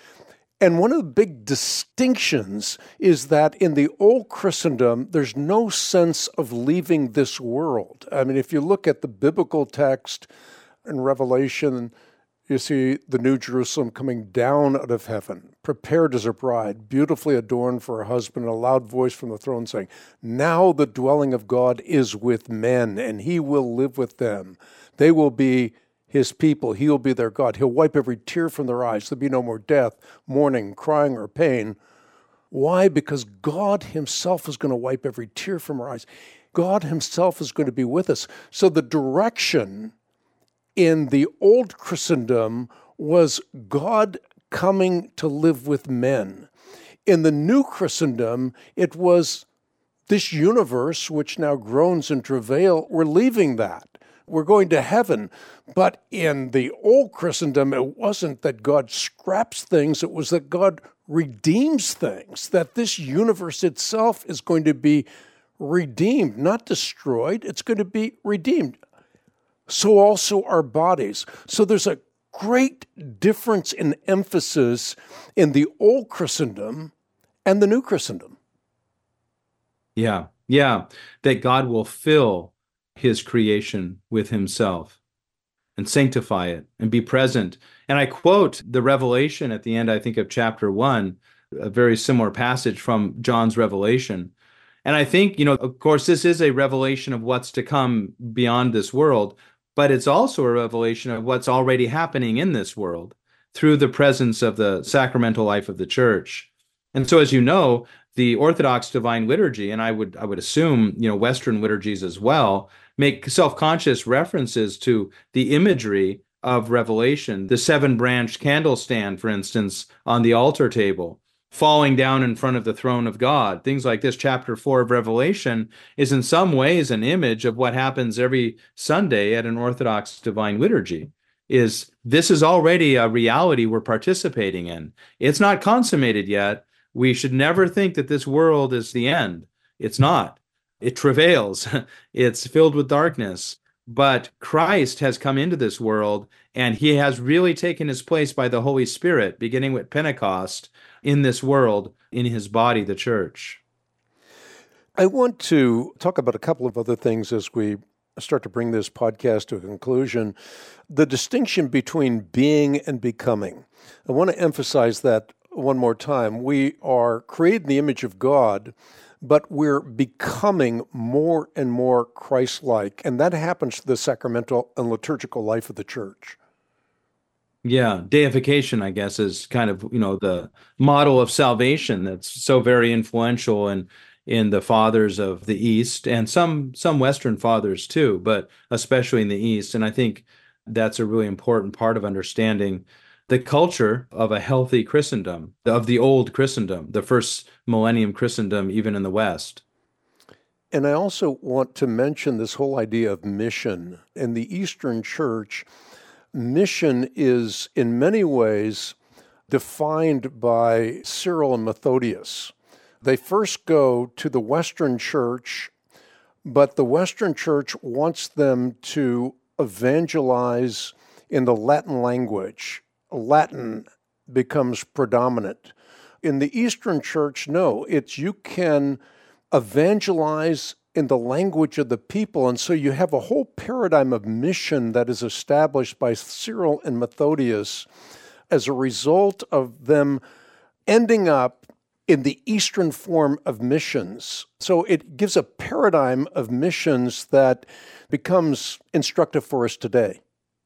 And one of the big distinctions is that in the old Christendom, there's no sense of leaving this world. I mean, if you look at the biblical text in Revelation, you see the New Jerusalem coming down out of heaven, prepared as a bride, beautifully adorned for her husband, and a loud voice from the throne saying, "Now the dwelling of God is with men, and he will live with them. They will be his people. He will be their God. He'll wipe every tear from their eyes. There'll be no more death, mourning, crying, or pain." Why? Because God himself is going to wipe every tear from our eyes. God himself is going to be with us. So the direction in the old Christendom was God coming to live with men. In the new Christendom, it was this universe, which now groans in travail, we're leaving that. We're going to heaven. But in the old Christendom, it wasn't that God scraps things, it was that God redeems things, that this universe itself is going to be redeemed, not destroyed, it's going to be redeemed. So also our bodies. So there's a great difference in emphasis in the old Christendom and the new Christendom. Yeah, yeah, that God will fill his creation with himself and sanctify it and be present. And I quote the Revelation at the end, I think, of chapter one, a very similar passage from John's Revelation. And I think, you know, of course, this is a revelation of what's to come beyond this world, but it's also a revelation of what's already happening in this world through the presence of the sacramental life of the church. And so, as you know, the Orthodox Divine Liturgy, and I would I would assume, you know, Western liturgies as well, make self-conscious references to the imagery of Revelation. The seven-branched candlestand, for instance, on the altar table, falling down in front of the throne of God. Things like this. Chapter four of Revelation is in some ways an image of what happens every Sunday at an Orthodox divine liturgy. Is this is already a reality we're participating in. It's not consummated yet. We should never think that this world is the end. It's not. It travails. It's filled with darkness. But Christ has come into this world, and he has really taken his place by the Holy Spirit, beginning with Pentecost, in this world, in his body, the church. I want to talk about a couple of other things as we start to bring this podcast to a conclusion. The distinction between being and becoming. I want to emphasize that one more time. We are created in the image of God, but we're becoming more and more Christ-like, and that happens to the sacramental and liturgical life of the church. Yeah, deification, I guess, is kind of, you know, the model of salvation that's so very influential in in the fathers of the East, and some some Western fathers too, but especially in the East. And I think that's a really important part of understanding the culture of a healthy Christendom, of the old Christendom, the first millennium Christendom, even in the West. And I also want to mention this whole idea of mission. In the Eastern Church, mission is in many ways defined by Cyril and Methodius. They first go to the Western Church, but the Western Church wants them to evangelize in the Latin language. Latin becomes predominant. In the Eastern Church, no, it's you can evangelize in the language of the people. And so you have a whole paradigm of mission that is established by Cyril and Methodius as a result of them ending up in the Eastern form of missions. So it gives a paradigm of missions that becomes instructive for us today.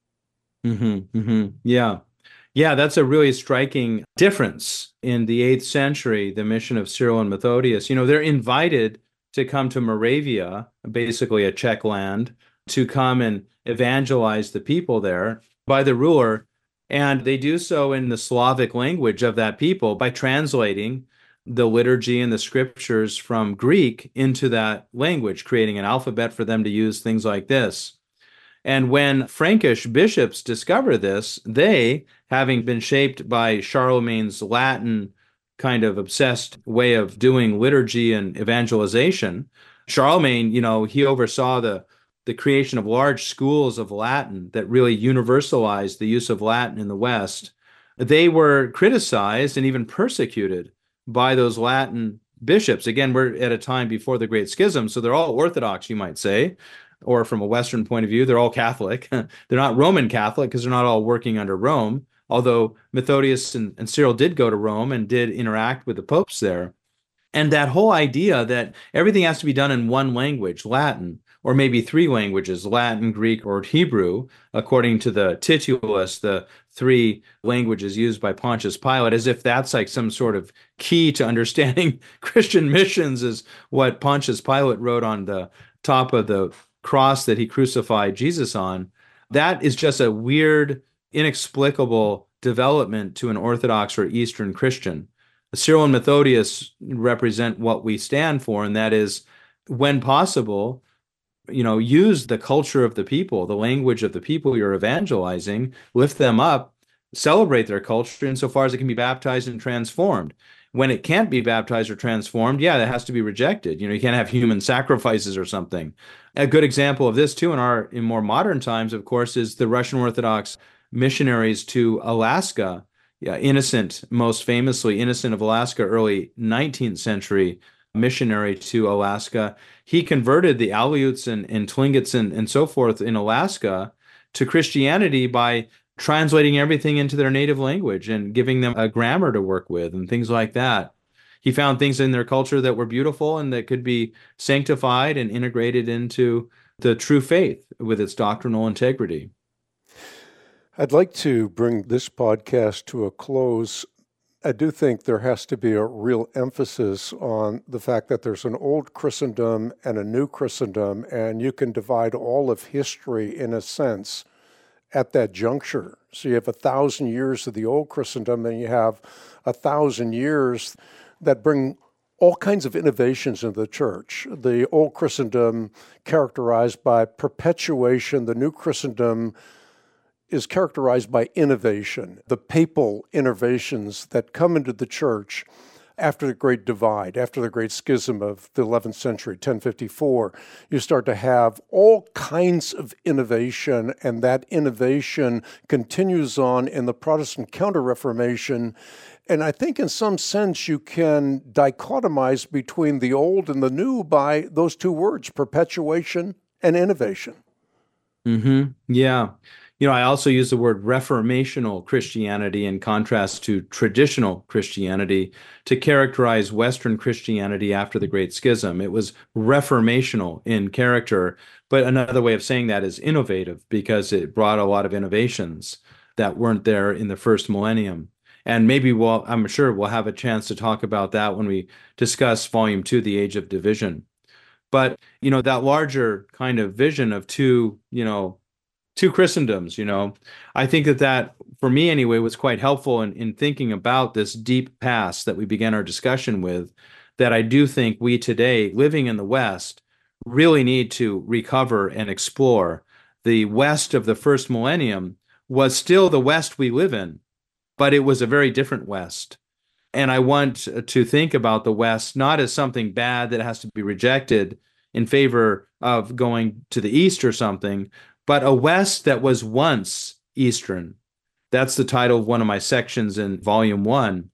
Mm-hmm, mm-hmm. Yeah. Yeah, that's a really striking difference in the eighth century, the mission of Cyril and Methodius. You know, they're invited to come to Moravia, basically a Czech land, to come and evangelize the people there by the ruler. And they do so in the Slavic language of that people by translating the liturgy and the scriptures from Greek into that language, creating an alphabet for them to use, things like this. And when Frankish bishops discover this, they, having been shaped by Charlemagne's Latin kind of obsessed way of doing liturgy and evangelization, Charlemagne, you know, he oversaw the, the creation of large schools of Latin that really universalized the use of Latin in the West. They were criticized and even persecuted by those Latin bishops. Again, we're at a time before the Great Schism, so they're all Orthodox, you might say, or from a Western point of view, they're all Catholic. They're not Roman Catholic because they're not all working under Rome, although Methodius and, and Cyril did go to Rome and did interact with the popes there. And that whole idea that everything has to be done in one language, Latin, or maybe three languages, Latin, Greek, or Hebrew, according to the Titulus, the three languages used by Pontius Pilate, as if that's like some sort of key to understanding Christian missions, is what Pontius Pilate wrote on the top of the cross that he crucified Jesus on. That is just a weird, inexplicable development to an Orthodox or Eastern Christian. Cyril and Methodius represent what we stand for, and that is, when possible, you know, use the culture of the people, the language of the people you're evangelizing, lift them up, celebrate their culture insofar as it can be baptized and transformed. When it can't be baptized or transformed, yeah, that has to be rejected. You know, you can't have human sacrifices or something. A good example of this, too, in our in more modern times, of course, is the Russian Orthodox missionaries to Alaska. Yeah, Innocent, most famously, Innocent of Alaska, early nineteenth century missionary to Alaska. He converted the Aleuts and, and Tlingits and, and so forth in Alaska to Christianity by translating everything into their native language and giving them a grammar to work with and things like that. He found things in their culture that were beautiful and that could be sanctified and integrated into the true faith with its doctrinal integrity. I'd like to bring this podcast to a close. I do think there has to be a real emphasis on the fact that there's an old Christendom and a new Christendom, and you can divide all of history in a sense at that juncture. So you have a thousand years of the old Christendom, and you have a thousand years that bring all kinds of innovations into the church. The old Christendom characterized by perpetuation, the new Christendom is characterized by innovation. The papal innovations that come into the church after the Great Divide, after the Great Schism of the eleventh century, ten fifty-four, you start to have all kinds of innovation, and that innovation continues on in the Protestant Counter-Reformation. And I think in some sense you can dichotomize between the old and the new by those two words, perpetuation and innovation. Mm-hmm. Yeah. You know, I also use the word reformational Christianity in contrast to traditional Christianity to characterize Western Christianity after the Great Schism. It was reformational in character, but another way of saying that is innovative because it brought a lot of innovations that weren't there in the first millennium. And maybe we'll, I'm sure we'll have a chance to talk about that when we discuss Volume Two, The Age of Division. But, you know, that larger kind of vision of two, you know, two Christendoms, you know, I think that that, for me anyway, was quite helpful in, in thinking about this deep past that we began our discussion with, that I do think we today, living in the West, really need to recover and explore. The West of the first millennium was still the West we live in, but it was a very different West. And I want to think about the West not as something bad that has to be rejected in favor of going to the East or something, but a West that was once Eastern. That's the title of one of my sections in Volume One.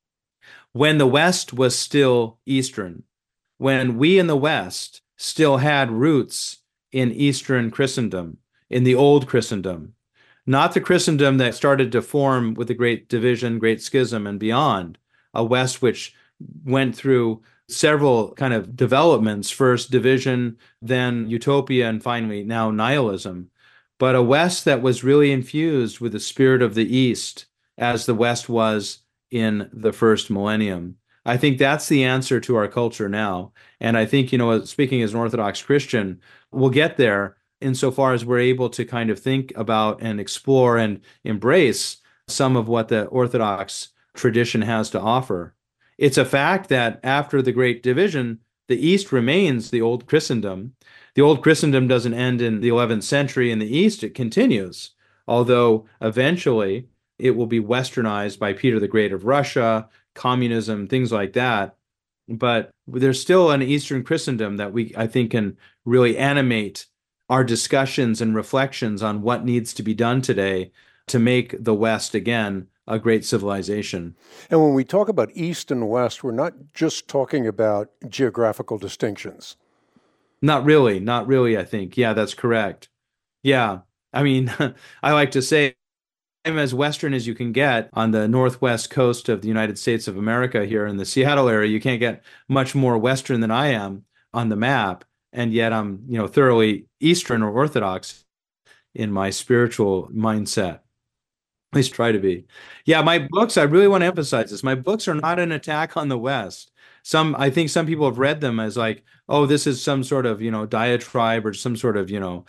When the West was still Eastern, when we in the West still had roots in Eastern Christendom, in the old Christendom, not the Christendom that started to form with the Great Division, Great Schism, and beyond, a West which went through several kind of developments, first division, then utopia, and finally now nihilism. But a West that was really infused with the spirit of the East as the West was in the first millennium. I think that's the answer to our culture now. And I think, you know, speaking as an Orthodox Christian, we'll get there insofar as we're able to kind of think about and explore and embrace some of what the Orthodox tradition has to offer. It's a fact that after the Great Division, the East remains the old Christendom. The old Christendom doesn't end in the eleventh century in the East, it continues, although eventually it will be westernized by Peter the Great of Russia, communism, things like that. But there's still an Eastern Christendom that we, I think, can really animate our discussions and reflections on what needs to be done today to make the West again a great civilization. And when we talk about East and West, we're not just talking about geographical distinctions. Not really, not really, I think. Yeah, that's correct. Yeah. I mean, I like to say I'm as Western as you can get on the northwest coast of the United States of America here in the Seattle area. You can't get much more Western than I am on the map. And yet I'm, you know, thoroughly Eastern or Orthodox in my spiritual mindset. At least try to be. Yeah, my books, I really want to emphasize this. My books are not an attack on the West. Some, I think some people have read them as like, oh, this is some sort of, you know, diatribe or some sort of, you know,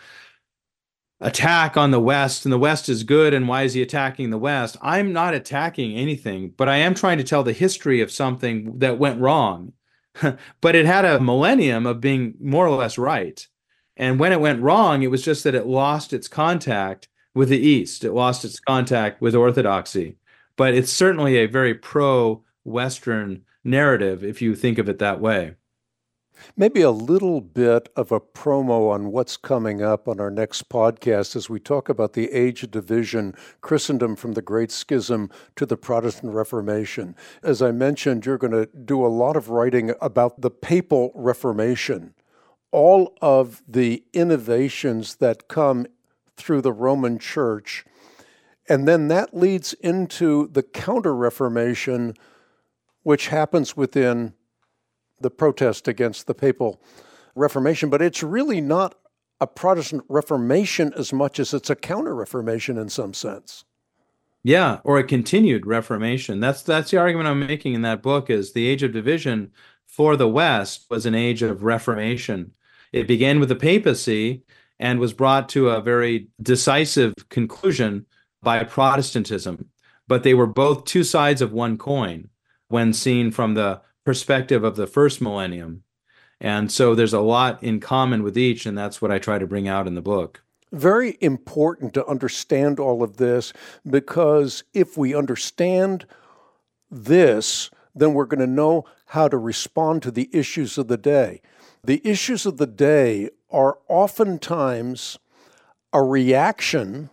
attack on the West, and the West is good, and why is he attacking the West? I'm not attacking anything, but I am trying to tell the history of something that went wrong. But it had a millennium of being more or less right. And when it went wrong, it was just that it lost its contact with the East. It lost its contact with Orthodoxy. But it's certainly a very pro-Western narrative, if you think of it that way. Maybe a little bit of a promo on what's coming up on our next podcast as we talk about the Age of Division, Christendom from the Great Schism to the Protestant Reformation. As I mentioned, you're going to do a lot of writing about the Papal Reformation, all of the innovations that come through the Roman Church, and then that leads into the Counter-Reformation, which happens within the protest against the Papal Reformation. But it's really not a Protestant Reformation as much as it's a Counter-Reformation in some sense. Yeah, or a continued Reformation. That's that's the argument I'm making in that book, is the Age of Division for the West was an age of Reformation. It began with the papacy, and was brought to a very decisive conclusion by Protestantism. But they were both two sides of one coin when seen from the perspective of the first millennium. And so there's a lot in common with each, and that's what I try to bring out in the book. Very important to understand all of this, because if we understand this, then we're going to know how to respond to the issues of the day. The issues of the day are oftentimes a reaction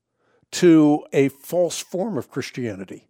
to a false form of Christianity.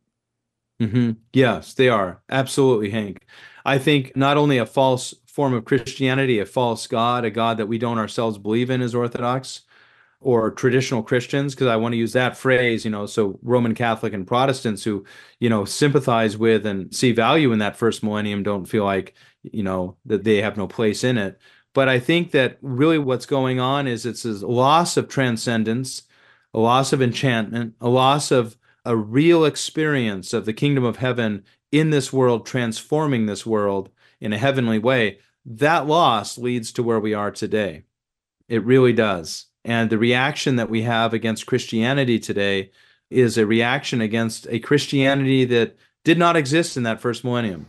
Mm-hmm. Yes, they are. Absolutely, Hank. I think not only a false form of Christianity, a false God, a God that we don't ourselves believe in as Orthodox or traditional Christians, because I want to use that phrase, you know, so Roman Catholic and Protestants who, you know, sympathize with and see value in that first millennium don't feel like, you know, that they have no place in it. But I think that really what's going on is it's a loss of transcendence, a loss of enchantment, a loss of a real experience of the kingdom of heaven in this world, transforming this world in a heavenly way. That loss leads to where we are today. It really does. And the reaction that we have against Christianity today is a reaction against a Christianity that did not exist in that first millennium.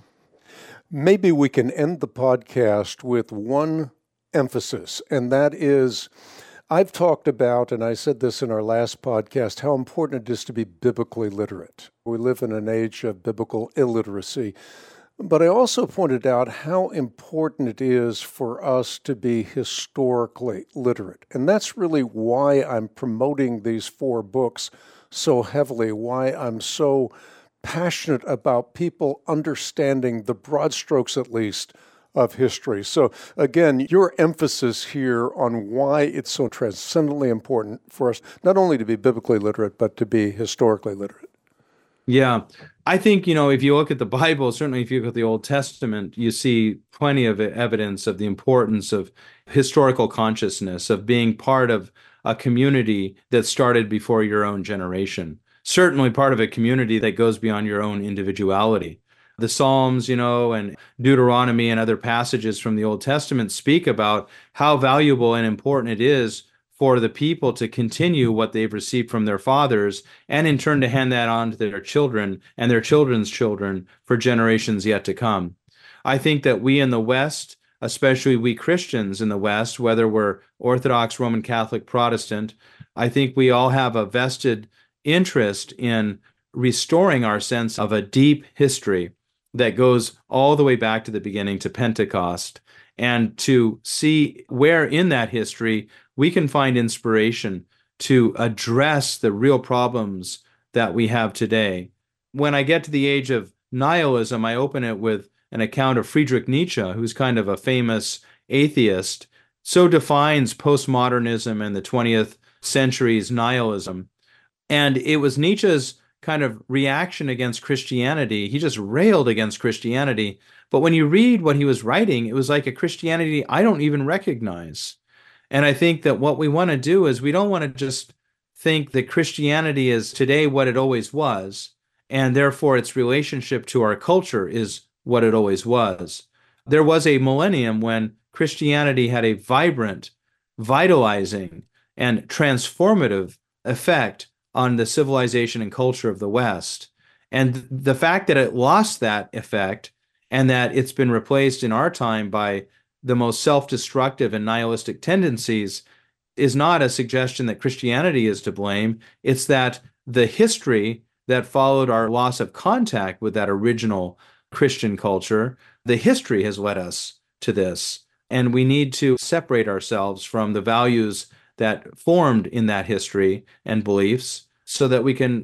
Maybe we can end the podcast with one emphasis, and that is, I've talked about, and I said this in our last podcast, how important it is to be biblically literate. We live in an age of biblical illiteracy. But I also pointed out how important it is for us to be historically literate. And that's really why I'm promoting these four books so heavily, why I'm so passionate about people understanding the broad strokes, at least, of history. So again, your emphasis here on why it's so transcendently important for us not only to be biblically literate, but to be historically literate. Yeah. I think, you know, if you look at the Bible, certainly if you look at the Old Testament, you see plenty of evidence of the importance of historical consciousness, of being part of a community that started before your own generation. Certainly part of a community that goes beyond your own individuality. The Psalms, you know, and Deuteronomy and other passages from the Old Testament speak about how valuable and important it is for the people to continue what they've received from their fathers, and in turn to hand that on to their children and their children's children for generations yet to come. I think that we in the West, especially we Christians in the West, whether we're Orthodox, Roman Catholic, Protestant, I think we all have a vested interest in restoring our sense of a deep history that goes all the way back to the beginning, to Pentecost, and to see where in that history we can find inspiration to address the real problems that we have today. When I get to the age of nihilism, I open it with an account of Friedrich Nietzsche, who's kind of a famous atheist, so defines postmodernism and the twentieth century's nihilism. And it was Nietzsche's kind of reaction against Christianity. He just railed against Christianity. But when you read what he was writing, it was like a Christianity I don't even recognize. And I think that what we want to do is we don't want to just think that Christianity is today what it always was, and therefore its relationship to our culture is what it always was. There was a millennium when Christianity had a vibrant, vitalizing, and transformative effect on the civilization and culture of the West. And the fact that it lost that effect and that it's been replaced in our time by the most self-destructive and nihilistic tendencies is not a suggestion that Christianity is to blame. It's that the history that followed our loss of contact with that original Christian culture, the history has led us to this. And we need to separate ourselves from the values that formed in that history and beliefs so that we can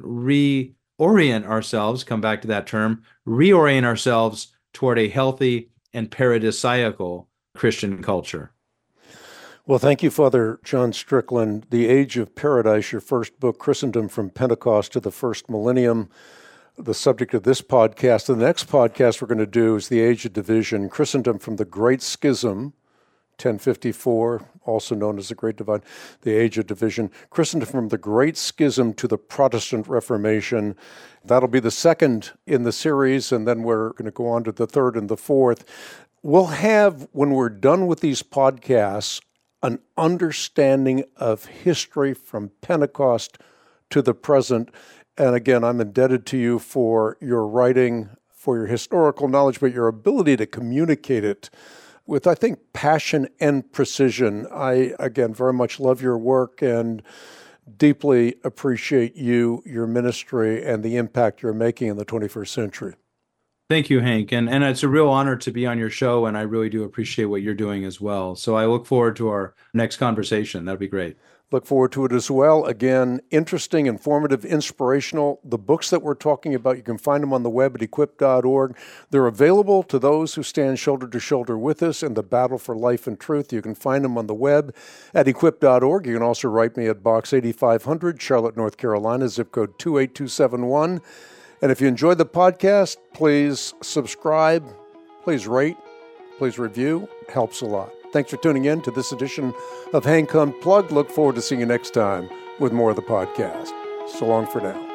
reorient ourselves, come back to that term, reorient ourselves toward a healthy and paradisiacal Christian culture. Well, thank you, Father John Strickland. The Age of Paradise, your first book, Christendom from Pentecost to the First Millennium, the subject of this podcast. The next podcast we're going to do is The Age of Division, Christendom from the Great Schism, ten fifty-four, also known as the Great Divide, the Age of Division, Christendom from the Great Schism to the Protestant Reformation. That'll be the second in the series, and then we're going to go on to the third and the fourth. We'll have, when we're done with these podcasts, an understanding of history from Pentecost to the present. And again, I'm indebted to you for your writing, for your historical knowledge, but your ability to communicate it with, I think, passion and precision. I, again, very much love your work and deeply appreciate you, your ministry, and the impact you're making in the twenty-first century. Thank you, Hank. And, and it's a real honor to be on your show, and I really do appreciate what you're doing as well. So I look forward to our next conversation. That'd be great. Look forward to it as well. Again, interesting, informative, inspirational. The books that we're talking about, you can find them on the web at equip dot org. They're available to those who stand shoulder to shoulder with us in the battle for life and truth. You can find them on the web at equip dot org. You can also write me at Box eighty-five hundred, Charlotte, North Carolina, zip code two eight two seven one. And if you enjoyed the podcast, please subscribe, please rate, please review. It helps a lot. Thanks for tuning in to this edition of Hank Unplugged. Look forward to seeing you next time with more of the podcast. So long for now.